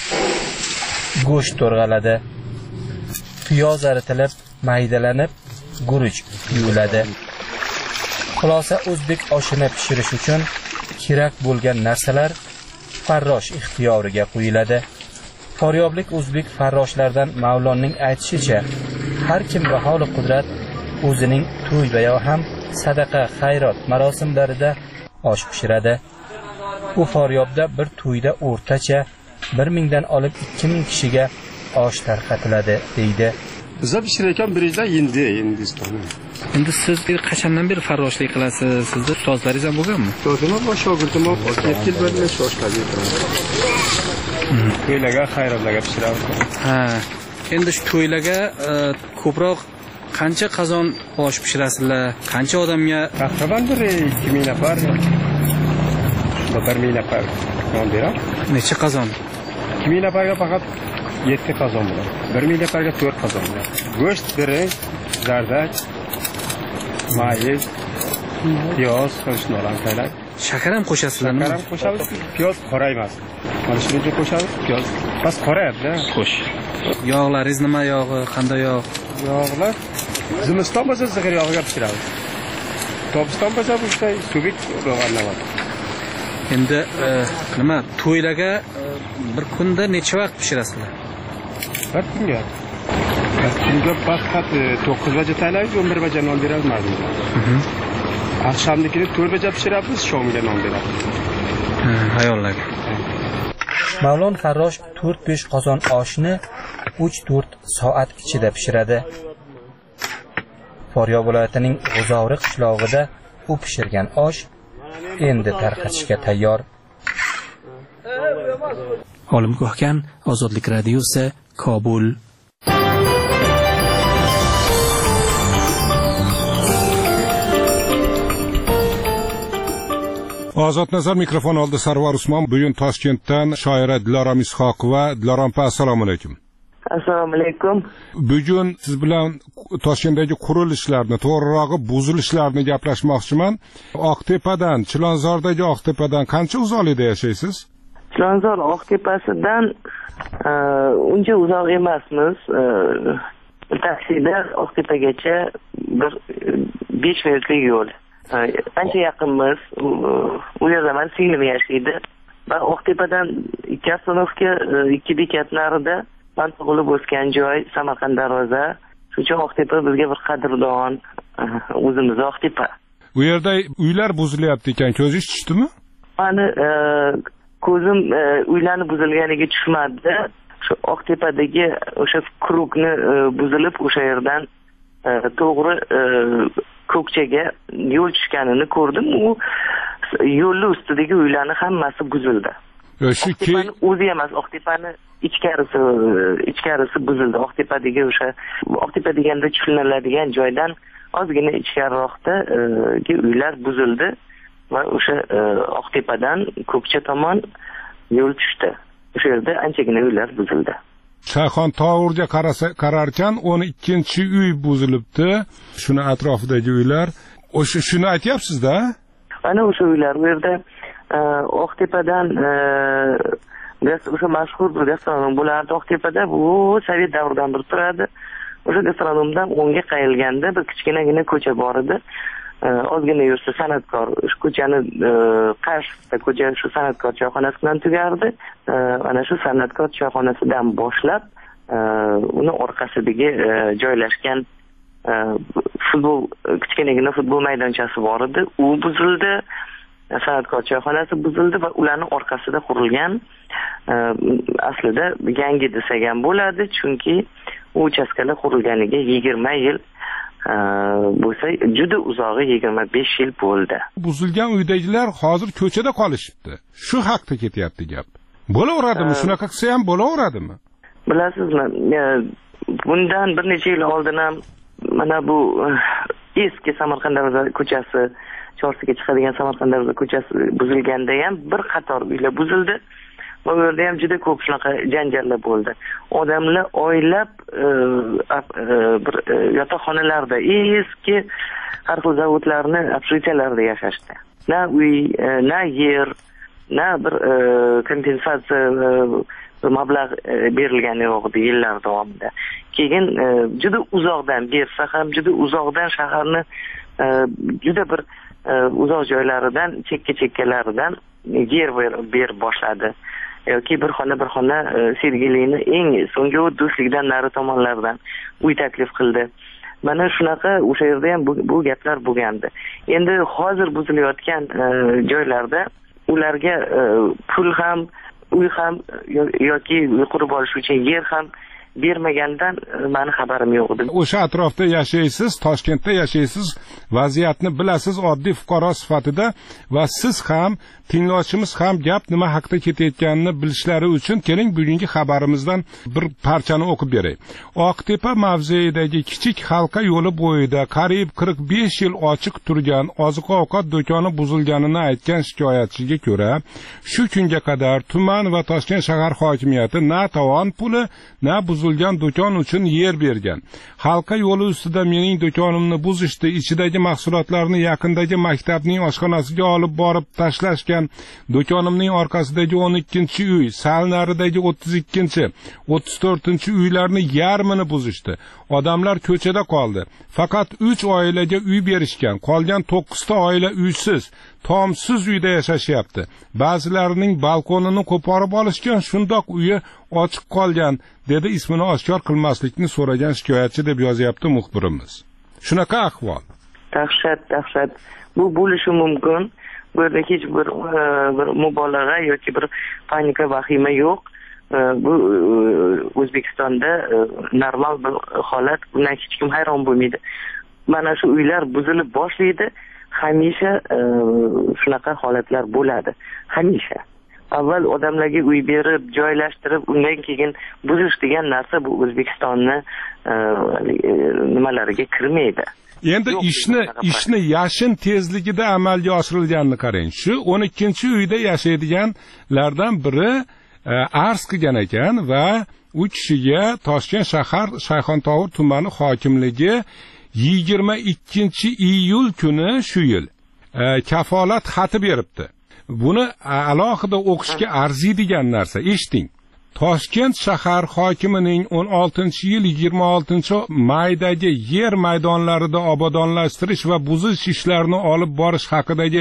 Go'sht to'rg'aladi. Piyoz aritilib, maydalanib, guruch yuviladi. Xulosa o'zbek oshini pishirish uchun kerak bo'lgan narsalar farrosh ixtiyoriga qo'yiladi. Faryoblik o'zbek farroshlardan Mavlonning aytishicha, har kim baholi qudrat o'zining to'y va yo ham sadaqa, xayrot marosimlarida osh pishiradi. Bu faryobda bir to'yda o'rtacha 1000 dan olib 2000 kishiga osh tarqatiladi deydi. Bizlar pishirayotgan birinchidan Hindiston. Endi siz qachondan beri farroshlik qilasiz? Sizni ustozlaringiz ham bo'lganmi? Ustozim va shogirdim 7 yil bo'ldi shu oshlarni to'ylarga, xayrotlarga pishiramiz. Ha. Endi shu to'ylarga ko'proq qancha qozon osh pishirasizlar? Qancha odamga? Taqriban 2000 nafar. 1000 nafar non beramiz. Necha qozon? 2000 nafarga faqat 7 qozon bo'ladi. 1000 nafarga 4 qozon bo'ladi. Go'sht, biring, zardak, mayiz, piyoz, qo'shnolar tayyor. Shakar ham qo'shasizlarmi? Shakar ham qo'shamiz. Piyoz qora emas. Mana shuncha qo'shamiz. Piyoz bas qorayapti. Xo'sh. Yog'laringiz nima yog'i, qanday yog'? yog'lar zimiston bo'lsa zig'ir yog'iga pishiramiz. Tobiston bo'lsa bu işte suvga ro'g'arlanadi. Endi nima to'ylarga bir kunda necha vaqt pishirasizlar? Bir kunga. Bir kunga faqat 9 baja tayyorlaymiz, 11 baja non beramiz. Akşamdakini 4 baja pishiramiz, shomga non beramiz. Ayollarga. Mavlon Farrosh 4-5 qozon oshni 3-4 soat ichida pishiradi. Farg'ona viloyatining G'uzovri qishlog'ida u pishirgan osh endi tarqatishga tayyor. Olimgohgan Ozodlik radiosi, Kobul. Ozod nazar mikrofon oldi Sarvar Usmon. Bugun Toshkentdan shoira Dilorom Ishoqova. Dilorom pa, assalomu alaykum. Assalomu alaykum. Bugun siz bilan Toshkentdagi qurilishlarni, to'g'rirog'i buzilishlarni gaplashmoqchiman. Oqtepadan, Chilonzordagi Oqtepadan qancha uzoqlikda yashaysiz? Chilonzor Oqtepasidan uncha uzoq emasmiz. Taksida Oqtepagacha bir 5 minutlik yo'l. Ancha yaqinmiz. U yerda men singlim yashaydi. Va Oqtepadan 2 avtonovka 2 bekat narida men tug'ilib o'sgan joy Samarqand darvoza. Shu uchun Oqtepa bizga bir qadrdon, o'zimiz Oqtepa. U yerda uylar buzilyapti ekan, ko'zingiz tushdimi? Mani ko'zim uylarni buzilganiga tushmadi. Shu Oqtepadagi o'sha krugni buzilib, o'sha yerdan to'g'ri ko'kchaga yo'l tushganini ko'rdim. U yo'lning ustidagi uylarning hammasi buzildi. Oqtepani o'zi emas, Oqtepani ichkarisi buzildi. Oqtepadagi o'sha Oqtepa deganda tushuniladigan joydan ozgina ichkariroqdagi uylar buzildi va o'sha Oqtepadan ko'kcha tomon yo'l tushdi. O'sha yerda anchagina uylar buzildi. Shayxon Tovurga qararkan 12-uy buzilibdi. Shuni atrofidagi uylar. O'sha shuni aytyapsiz-da? Ana o'sha uylar u yerda Oqtepadan o'sha mashhur bir gastronom bo'lardi Oqtepada. Bu Sovet davridan bir turadi. O'sha gastronomdan o'ngga qayilganda bir kichkinagina ko'cha bor edi. Ozgina yursa san'atkor shu ko'chani qarshisida ko'cha shu san'atkor choyxonasi bilan tugardi. Ana shu san'atkor choyxonasidan boshlab uni orqasidagi joylashgan futbol kichkinagina futbol maydonchasi bor edi. U buzildi. San'atkor choyxonasi buzildi va ularning orqasida qurilgan aslida yangi desak ham bo'ladi, chunki u uchastkalar qurilganiga 20 yil bo'lsa, juda uzog'i 25 yil bo'ldi. Buzilgan uydagilar hozir ko'chada qolishibdi. Shu haqda ketyapti gap. Bo'laveradimi? Shunaqa qilsa ham bo'laveradimi? Bilasizmi, bundan bir necha yil oldin ham mana bu eski Samarqand darvoza ko'chasi, Chorsiga chiqadigan Samarqand darvoza ko'chasi buzilganda ham bir qator uylar buzildi. Bu yerda ham juda ko'p shunaqa janjallar bo'ldi. Odamlar oylab bir yotoqxonalarda, eski har xil zavodlarni общежитияларida yashashdi. Na uy, na yer, na bir kompensatsiya mablag' berilgani yo'q yillar davomida. Keyin juda uzoqdan bersa ham, juda uzoqdan shaharni juda bir uzoq joylaridan, chekka-chekkalaridan yer ber boshladi. Yoki bir xona Sergelini eng so'nggi do'stlikdan nari tomonlardan uy taklif qildi. Mana shunaqa o'sha yerda ham bu gaplar bo'lgandi. Endi hozir buzilayotgan joylarda ularga pul ham, uy ham yoki uy qurib olish uchun yer ham bermagandan meni xabarim yo'q edi. O'sha atrofda yashaysiz, Toshkentda yashaysiz, vaziyatni bilasiz oddiy fuqaro sifatida va siz ham, tinglovchimiz ham gap nima haqida ketayotganini bilishlari uchun keling bugungi xabarimizdan bir parchani o'qib beray. Oqtepa mavzeidagi kichik halqa yo'li bo'yida qariyb 45 yil ochiq turgan oziq-ovqat do'koni buzilganini aytgan shikoyatchiga ko'ra, shu kunga qadar tuman va Toshkent shahar hokimiyati na tovon puli, na buzilgan buzilgan do'kon uchun yer bergan. Halqa yo'li ustida mening do'konimni buzishdi, ichidagi mahsulotlarni yaqindagi maktabning oshxonasiga olib borib tashlashgan. Do'konimning orqasidagi 12-uy, sal naridagi 32-chi, 34-chi uylarni yarmini buzishdi. Odamlar ko'chada qoldi. Faqat 3 oilaga uy berishgan. Qolgan 9 ta oila uysiz, tomsiz uyda yashashyapti. Ba'zilarining balkonini qo'porib olishgan, shundoq uyi ochiq qolgan, dedi ismini oshkor qilmaslikni so'ragan shikoyatchi, deb yozyapti muxbirimiz. Shunaqa ahvol. Dahshat. Bu bo'lishi mumkin. Bu yerda hech bir mubolag'a yoki bir panika, vahima yo'q. Bu O'zbekistonda normal bir holat, bundan hech kim hayron bo'lmaydi. Mana shu uylar buzilib boshlaydi, hamisha shunaqa holatlar bo'ladi. Hamisha. Avval odamlarga uy berib, joylashtirib, undan keyin buzish degan narsa bu O'zbekistonni nimalariga kirmaydi. Endi ishni yashin tezligida amalga oshirilganini qarang. Shu 12-uyda yashaydiganlardan biri arz qilgan ekan va u kishiga Toshkent shahar Shayxontohur tumani hokimligi 22-iyul kuni shu yil kafolat xati beribdi. Buni alohida o'qishga arziydigan narsa. Eshiting. Toshkent shahar hokimining 16-yil 26-maydagi yer maydonlarida obodonlashtirish va buzish ishlarini olib borish haqidagi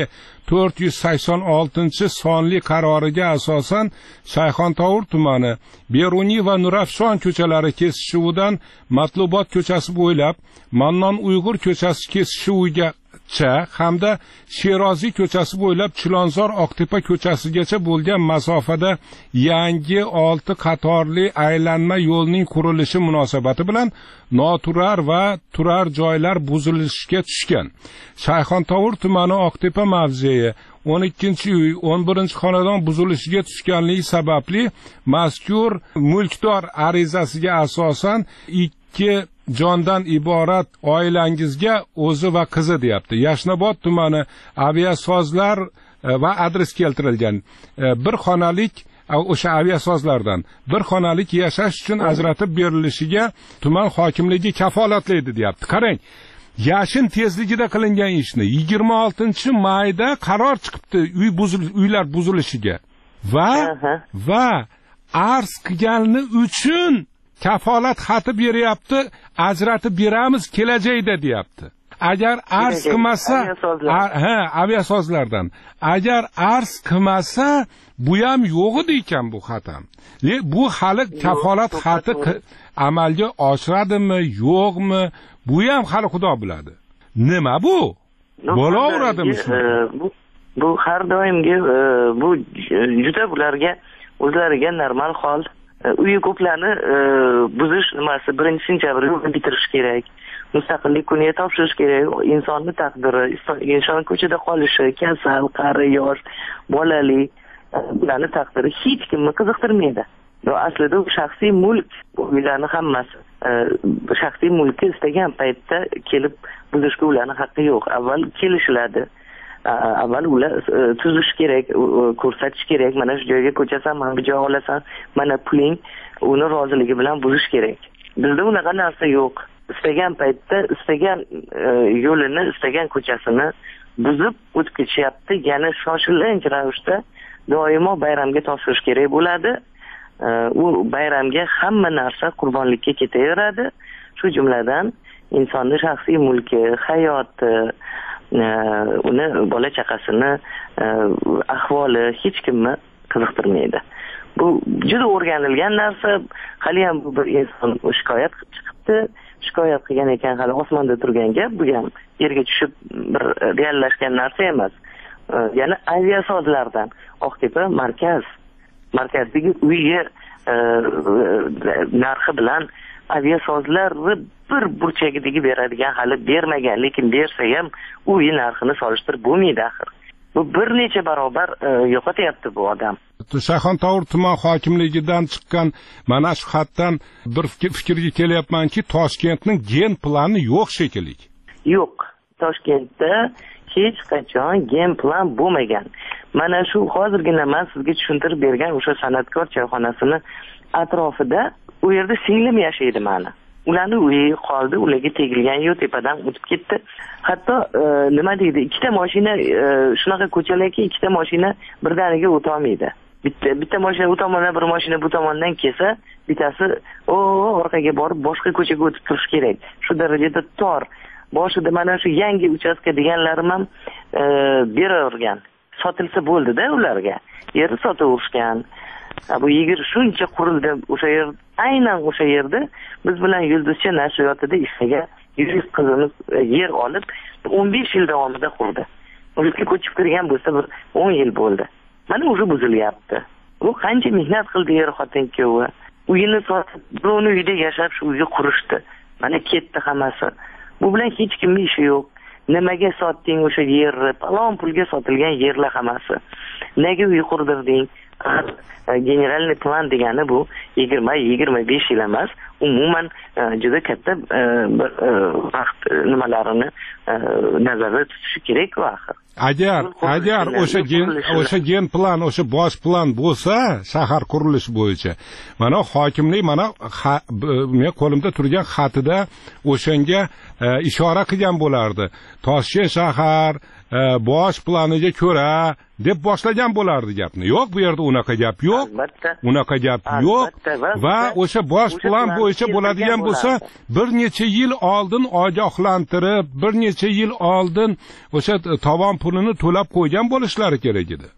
486-sonli qaroriga asosan Shayxontohur tumani Beruniy va Nurafshon ko'chalari kesishuvidan Matlubot ko'chasi bo'ylab Mannon Uyg'ur ko'chasi kesishuviga hamda Sheroziy ko'chasi bo'ylab Chilonzor Oqtepa ko'chasigacha bo'lgan masofada yangi 6 qatorli aylanma yo'lning qurilishi munosabati bilan noturar va turar joylar buzilishga tushgan. Shayxontohur tumani Oqtepa mavzei 12-uy 11-xonadon buzilishiga tushganligi sababli mazkur mulkdor arizasiga asosan 2 jondan iborat oilangizga o'zi va qizi deyapti. Yashnobod tumani aviasozlar va adres keltirilgan. Bir xonalik o'sha aviasozlardan bir xonalik yashash uchun ajratib berilishiga tuman hokimligi kafolatlaydi deyapti. Qarang, yashin tezligida qilingan ishni 26-mayda qaror chiqibdi uylar buzilishiga va arz qilganini uchun kafolat xati beryapti, ajratib beramiz kelajakda deyapti. Agar arz qilmasa, aviasozlardan. Agar arz qilmasa, bu ham yo'q edi ekan bu xatam. Bu hali kafolat xati amalga oshiradimi, yo'qmi? Bu ham hali Xudo biladi. Nima bu? Bo'laveradimi shu? Bu har doimgi bu juda bularga o'zlariga normal hol. Uyi ko'plarni buzish nimasi 1-sentyabrga bitirish kerak. Mustaqillik kuniga topshirish kerak. Insonning taqdiri, inson ko'chada qolishi, kasal, qari, yosh, bolali, bularning taqdiri hech kimni qiziqtirmaydi. Aslida u shaxsiy mulk, uylarning hammasi shaxsiy mulkka istagan paytda kelib buzishga ularning haqqi yo'q. Avval kelishiladi. Avval ular tuzish kerak, ko'rsatish kerak. Mana shu joyga ko'chasan, mana bu joy olasan, mana puling, uni roziligi bilan buzish kerak. Bizda unaqa narsa yo'q. Istagan paytda istagan yo'lini, istagan ko'chasini buzib o'tib ketishyapti. Ya'ni shoshilinch ravishda doimo bayramga topshirish kerak bo'ladi. U bayramga hamma narsa qurbonlikka ketaveradi. Shu jumladan insonning shaxsiy mulki, hayoti, uni bola chaqasini ahvoli hech kimni qiziqtirmaydi. Bu juda o'rganilgan narsa. Hali ham bir inson shikoyat chiqibdi. Shikoyat qilgan ekan, hali osmonda turgan gap. Bu ham yerga tushib bir reallashgan narsa emas. Ya'ni aviasozlardan Oqtepa markazdagi uyi narxi bilan aviasozlarni bir burchagidagi beradigan hali bermagan, lekin bersa ham uyi narxini solishtirib bo'lmaydi axir. Bu bir necha barobar yo'qotyapti bu odam. Shayxontohur tuman hokimligidan chiqqan mana shu xatdan bir fikrga kelyapmanki, Toshkentning gen plani yo'q shekilli. Yo'q. Toshkentda hech qachon gen plan bo'lmagan. Mana shu hozirgina men sizga tushuntirib bergan o'sha san'atkor choyxonasini atrofida u yerda singlim yashaydi mani. Ularning uyi qoldi, ularga tegilgan yo'q, tepadan o'tib ketdi. Hatto nima deydi, ikkita mashina shunaqa ko'chalarga ikkita mashina birdaniga o'ta olmaydi. Bitta mashina u tomondan, bir mashina bu tomondan kelsa, bittasi orqaga borib boshqa ko'chaga o'tib turish kerak. Shu darajada tor. Boshida mana shu yangi uchastka deganlarim ham beravergan. Sotilsa bo'ldi-da ularga. Yerni sotaverishgan. Bu yigir shuncha qurildi o'sha yer, aynan o'sha yerda biz bilan Yulduzcha nashriyotida ishlagan yurist qizimiz yer olib 15 yil davomida qurdi. O'zga ko'chib kirgan bo'lsa bir 10 yil bo'ldi. Mana o'sha buzilyapti. U qancha mehnat qildi er xotin ikkovi. Uyini sotib, birovning uyida yashab shu uyga qurishdi. Mana ketdi hammasi. Bu bilan hech kimning ishi yo'q. Nimaga sotding o'sha yerni? Palon pulga sotilgan yerlar hammasi. Nega uy qurdirding? Generalniy plan degani bu 20-25 yil emas, umuman juda katta bir vaqt nimalarini nazarda tutish kerak axir. Agar o'sha gen plan, o'sha bosh plan bo'lsa, shahar qurilishi bo'yicha, mana hokimlik mana men qo'limda turgan xatida o'shanga ishora qilgan bo'lardi. Toshkent shahar bosh planiga ko'ra deb boshlagan bo'lardi gapni. Yo'q, bu yerda unaqa gap yo'q. Unaqa gap yo'q. Va o'sha bosh plan bo'yicha bo'ladigan bo'lsa, bir necha yil oldin ogohlantirib, bir necha yil oldin o'sha tovon pulini to'lab qo'ygan bo'lishlari kerak edi.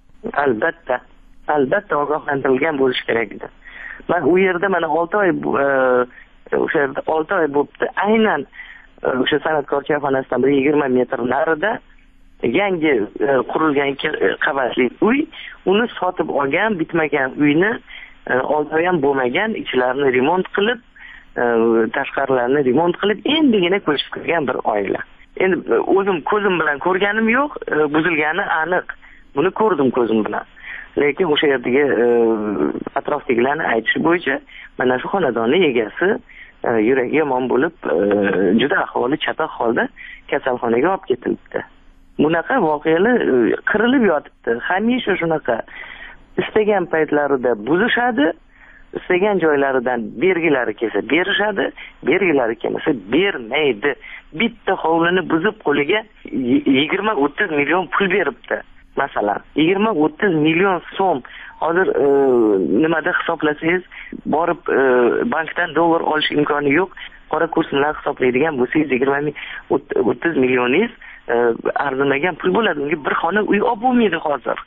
Albatta ogohlantirilgan bo'lish kerak edi. Men u yerda mana 6 oy o'sha 6 oy bo'libdi. Aynan o'sha san'atkor choyxonasidan 20 metr narida yangi qurilgan 2 qavatli uy, uni sotib olgan, bitmagan uyni 6 oy ham bo'lmagan, ichlarini remont qilib, tashqarilarini remont qilib, endigina ko'chib kirgan bir oila. Endi o'zim ko'zim bilan ko'rganim yo'q, buzilgani aniq. Buni ko'rdim ko'zim bilan. Lekin o'sha yerdagi atrofdagilarning aytishi bo'yicha, mana shu xonadonning egasi yuragi yomon bo'lib, juda ahvoli chatoq holda kasalxonaga olib ketilibdi. Bunaqa voqealar qirilib yotibdi. Hamisha shunaqa. Istagan paytlarida buzishadi, istagan joylaridan bergilari kelsa berishadi, bergilari kelmasa bermaydi. Bitta hovlini buzib qo'liga 20-30 million pul beribdi. Masalan, 20-30 million so'm. Hozir nimada hisoblasangiz, borib bankdan dollar olish imkoni yo'q. Qora kurs bilan hisoblaydigan bo'lsangiz 20-30 millioningiz arzimagan pul bo'ladi. Unga bir xona uy olib bo'lmaydi hozir.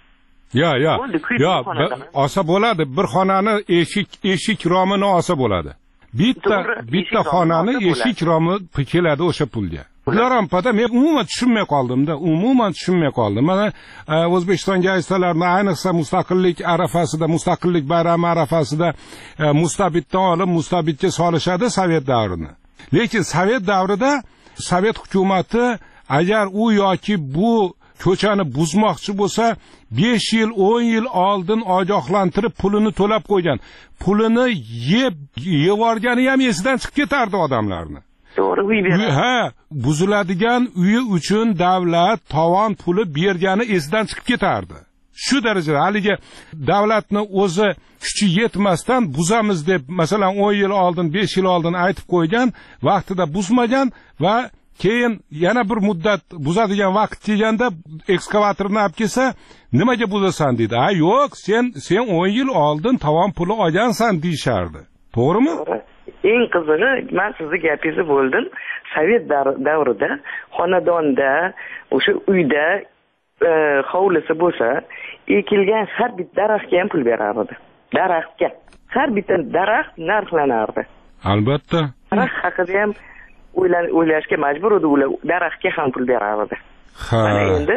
Yo, olsa bo'ladi. Bir xonani eshik romini olsa bo'ladi. Bitta xonani eshik romi keladi o'sha pulga. Larampada men umuman tushunmay qoldim. Mana O'zbekiston gazetalarini ayniqsa mustaqillik arafasida, mustaqillik bayrami arafasida mustabiddan olib mustabidga solishadi Sovet davrini. Lekin Sovet davrida Sovet hukumati agar u yoki bu ko'chani buzmoqchi bo'lsa 5 yil, 10 yil oldin ogohlantirib pulini to'lab qo'ygan. Pulini yevorgani ham esidan chiqib ketardi odamlarni. To'g'ri, uy beradi. Buziladigan uyi uchun davlat tovon puli bergani esidan chiqib ketardi. Shu darajada haligi davlatni o'zi kuchi yetmasdan buzamiz deb, masalan 10 yil oldin, 5 yil oldin aytib qo'ygan, vaqtida buzmagan va keyin yana bir muddat buzadigan vaqt kelganda ekskavatorni olib kelsa, nimaga buzasan dedi. Yo'q, sen 10 yil oldin tovon puli olgansan deyishardi. To'g'rimi? Eng qizig'i, men sizni gapingizni bo'ldim. Sovet davrida xonadonda, o'sha uyda hovlisi bo'lsa, ekilgan har bitta daraxtga ham pul berardi. Daraxtga. Har bitta daraxt narxlanardi. Albatta. Daraxt haqida ham o'ylashga majbur edi, ular daraxtga ham pul berardi. Mana endi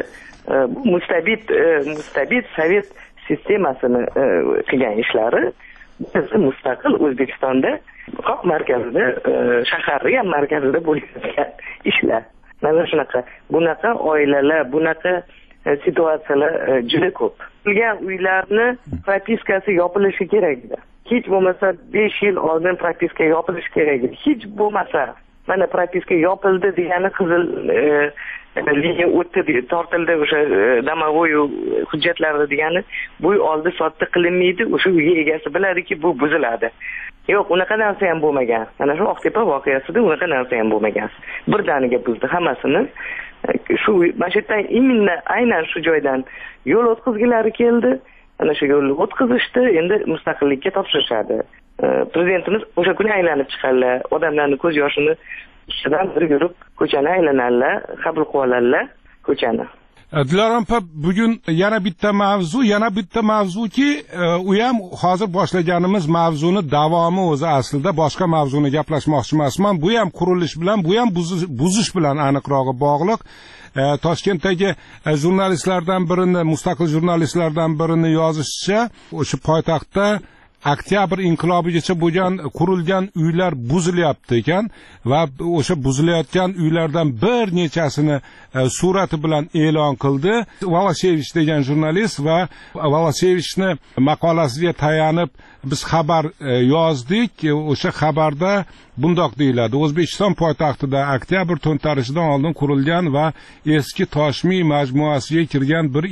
mustabid Sovet sistemasini qilgan ishlari bizni mustaqil O'zbekistonda qoq markazida, shaharning ham markazida bo'layotgan ishlar. Mana shunaqa, bunaqa oilalar, bunaqa situatsiyalar juda ko'p. Qilgan uylarni propiskasi yopilishi kerak edi. Hech bo'lmasa 5 yil oldin propiska yopilishi kerak edi. Hech bo'lmasa mana propiska yopildi degani qizil liniya o'tdi, tortildi o'sha domovoy hujjatlarida degani bu oldi sotdi qilinmaydi. O'sha uy egasi biladiki, bu buziladi. yo'q, unaqa narsa ham bo'lmagan. Mana shu Oqtepa voqeasida unaqa narsa ham bo'lmagan. Birdaniga buzdi hammasini. Shu mana shu yerdan imminni aynan shu joydan yo'l o'tkazgilari keldi. Ana shu yo'lni o'tkazishdi, endi mustaqillikka topshirishadi. Prezidentimiz o'sha kuni aylanib chiqadilar, odamlarning ko'z yoshini ichidan bir yurib ko'chani aylanadilar, qabul qilib oladilar ko'chani. Dilorom opa, bugun yana bitta mavzuki, u ham hozir boshlaganimiz mavzuni davomi o'zi aslida boshqa mavzuni gaplashmoqchi emasman. Bu ham qurilish bilan, bu ham buzish bilan aniqrog'i bog'liq. Toshkentdagi jurnalistlardan birini, mustaqil jurnalistlardan birini yozishicha, o'sha poytaxtda oktyabr inqilobigacha bo'lgan qurilgan uylar buzilyapti ekan va o'sha buzilayotgan uylardan bir nechasini surati bilan e'lon qildi. Valasevich degan jurnalist va Valasevichni maqolasiga tayanib biz xabar yozdik. O'sha xabarda bundoq deyiladi: O'zbekiston poytaxtida oktyabr to'ntarishidan oldin qurilgan va eski Toshmi majmuasiga kirgan bir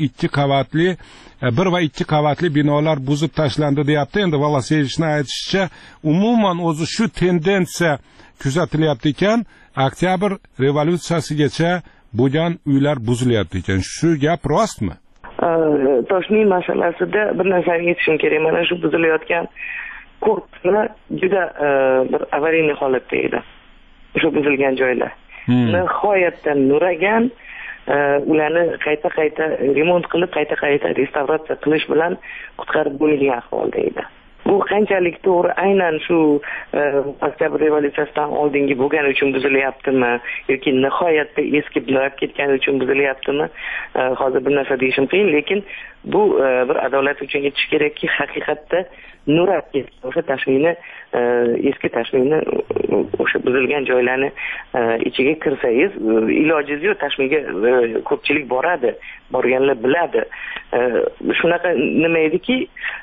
va ikki qavatli binolar buzib tashlandi deyapti. Endi Valasevichning aytishicha, umuman o'zi shu tendensiya kuzatilyapti ekan. Oktyabr revolyutsiyasigacha bo'lgan uylar buzilyapti ekan. Shu gap rostmi? Toshmi masalasida bir narsani aytishim kerak. Mana shu buzilayotgan korpuslar juda bir avariyniy holatda edi. Shu buzilgan joylar. Nihoyatda nuragan, ularni qayta remont qilib, qayta restavratsiya qilish bilan qutqarib bo'ladigan ahvolda edi. Bu qanchalik to'g'ri, aynan shu oktyabr revolyutsiyasidan oldingi bo'lgani uchun buzilyaptimi yoki nihoyatda eski nurab ketgani uchun buzilyaptimi, hozir bir narsa deyishim qiyin, lekin bu bir adolat uchun aytish kerakki, haqiqatda nurab ketgan o'sha tashmini, eski tashmini, o'sha buzilgan joylarni ichiga kirsangiz, ilojingiz yo'q, tashmiga ko'pchilik boradi, borganlar biladi. Shunaqa nima ediki,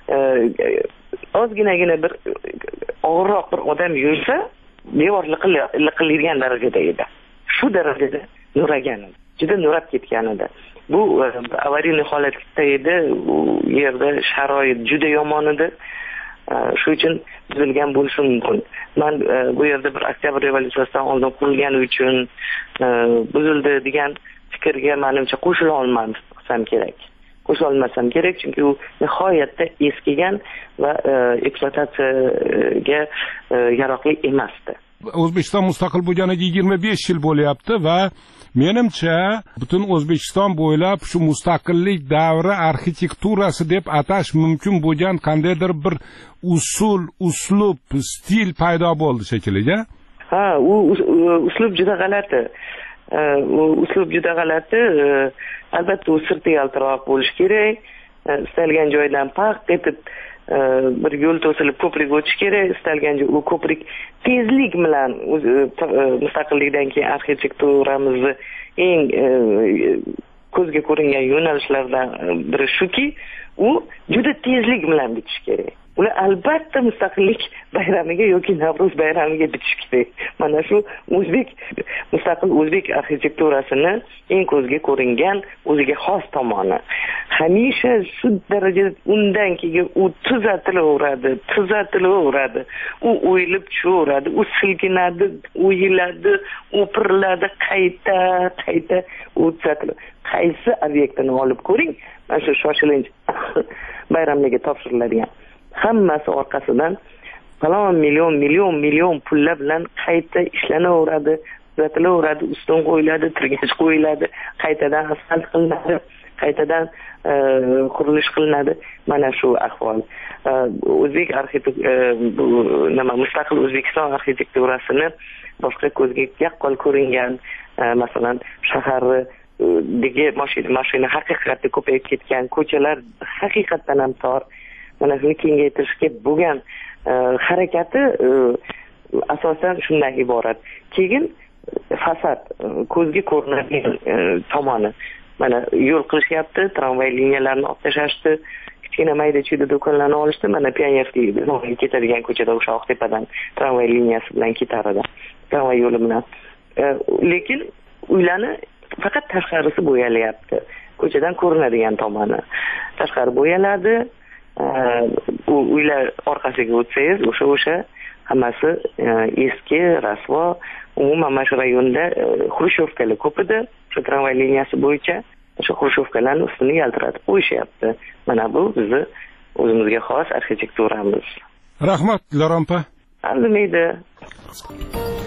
ozginagina bir og'irroq bir odam yursa, devor liqillaydigan darajada edi. Shu darajada nuragan edi. Juda nurab ketgan edi. Bu avariyniy holatda edi. U yerda sharoit juda yomon edi. Shu uchun buzilgan bo'lishi mumkin. Men bu yerda bir oktyabr revolyutsiyasidan oldin qurilgani uchun buzildi degan fikrga menimcha qo'shila olmasam kerak, chunki u nihoyatda eskigan va ekspluatatsiyaga yaroqli emasdi. O'zbekiston mustaqil bo'lganiga 25 yil bo'lyapti va menimcha butun O'zbekiston bo'ylab shu mustaqillik davri arxitekturasi deb atash mumkin bo'lgan qandaydir bir uslub, stil paydo bo'ldi shekilli. Ha, u uslub juda g'alati. Albatta, u sirti yaltiroq bo'lishi kerak. Istalgan joydan paq etib bir yo'l to'silib ko'prik o'tish kerak. Istalgan joy u ko'prik tezlik bilan mustaqillikdan keyin arxitekturamizni eng ko'zga ko'ringan yo'nalishlardan biri shuki, u juda tezlik bilan bitishi kerak. Ular albatta mustaqillik bayramiga yoki Navro'z bayramiga bitishi kerak. Mana shu mustaqil o'zbek arxitekturasini eng ko'zga ko'ringan o'ziga xos tomoni. Hamisha shu darajada undan keyin u tuzatilaveradi. U o'yilib tushaveradi, u silkinadi, o'yiladi, o'piriladi, qayta tuzatilaveradi. Qaysi obyektini olib ko'ring, mana shu shoshilinch bayramlarga topshiriladigan hammasi orqasidan falon million pullar bilan qayta ishlanaveradi, tuzatilaveradi, ustun qo'yiladi, tirgach qo'yiladi, qaytadan asfalt qilinadi, qaytadan qurilish qilinadi. Mana shu ahvol. O'zbek mustaqil O'zbekiston arxitekturasini boshqa ko'zga yaqqol ko'ringan, masalan, shahardagi mashina haqiqatda ko'payib ketgan, ko'chalar haqiqatdan ham tor. Mana shuni kengaytirishga bo'lgan harakati asosan shundan iborat. Keyin fasad, ko'zga ko'rinadigan tomoni. Mana yo'l qilishyapti, tramvay liniyalarini olib tashlashdi, kichkina mayda-chuyda do'konlarni olishdi. Mana Pionerskiy ketadigan ko'chada o'sha Oqtepadan tramvay liniyasi bilan ketar edi, tramvay yo'li bilan. Lekin uylarni faqat tashqarisi bo'yalyapti. Ko'chadan ko'rinadigan tomoni. Tashqari bo'yaladi. Uylar orqasiga o'tsangiz, o'sha hammasi eski, rasvo. Umuman mana shu rayonda xrushevkalar ko'p edi. Shu tramvay liniyasi bo'yicha shu xrushevkalarni ustini yaltiratib qo'yishyapti. Mana bu bizni o'zimizga xos arxitekturamiz. Rahmat, Larampa. Arzimaydi.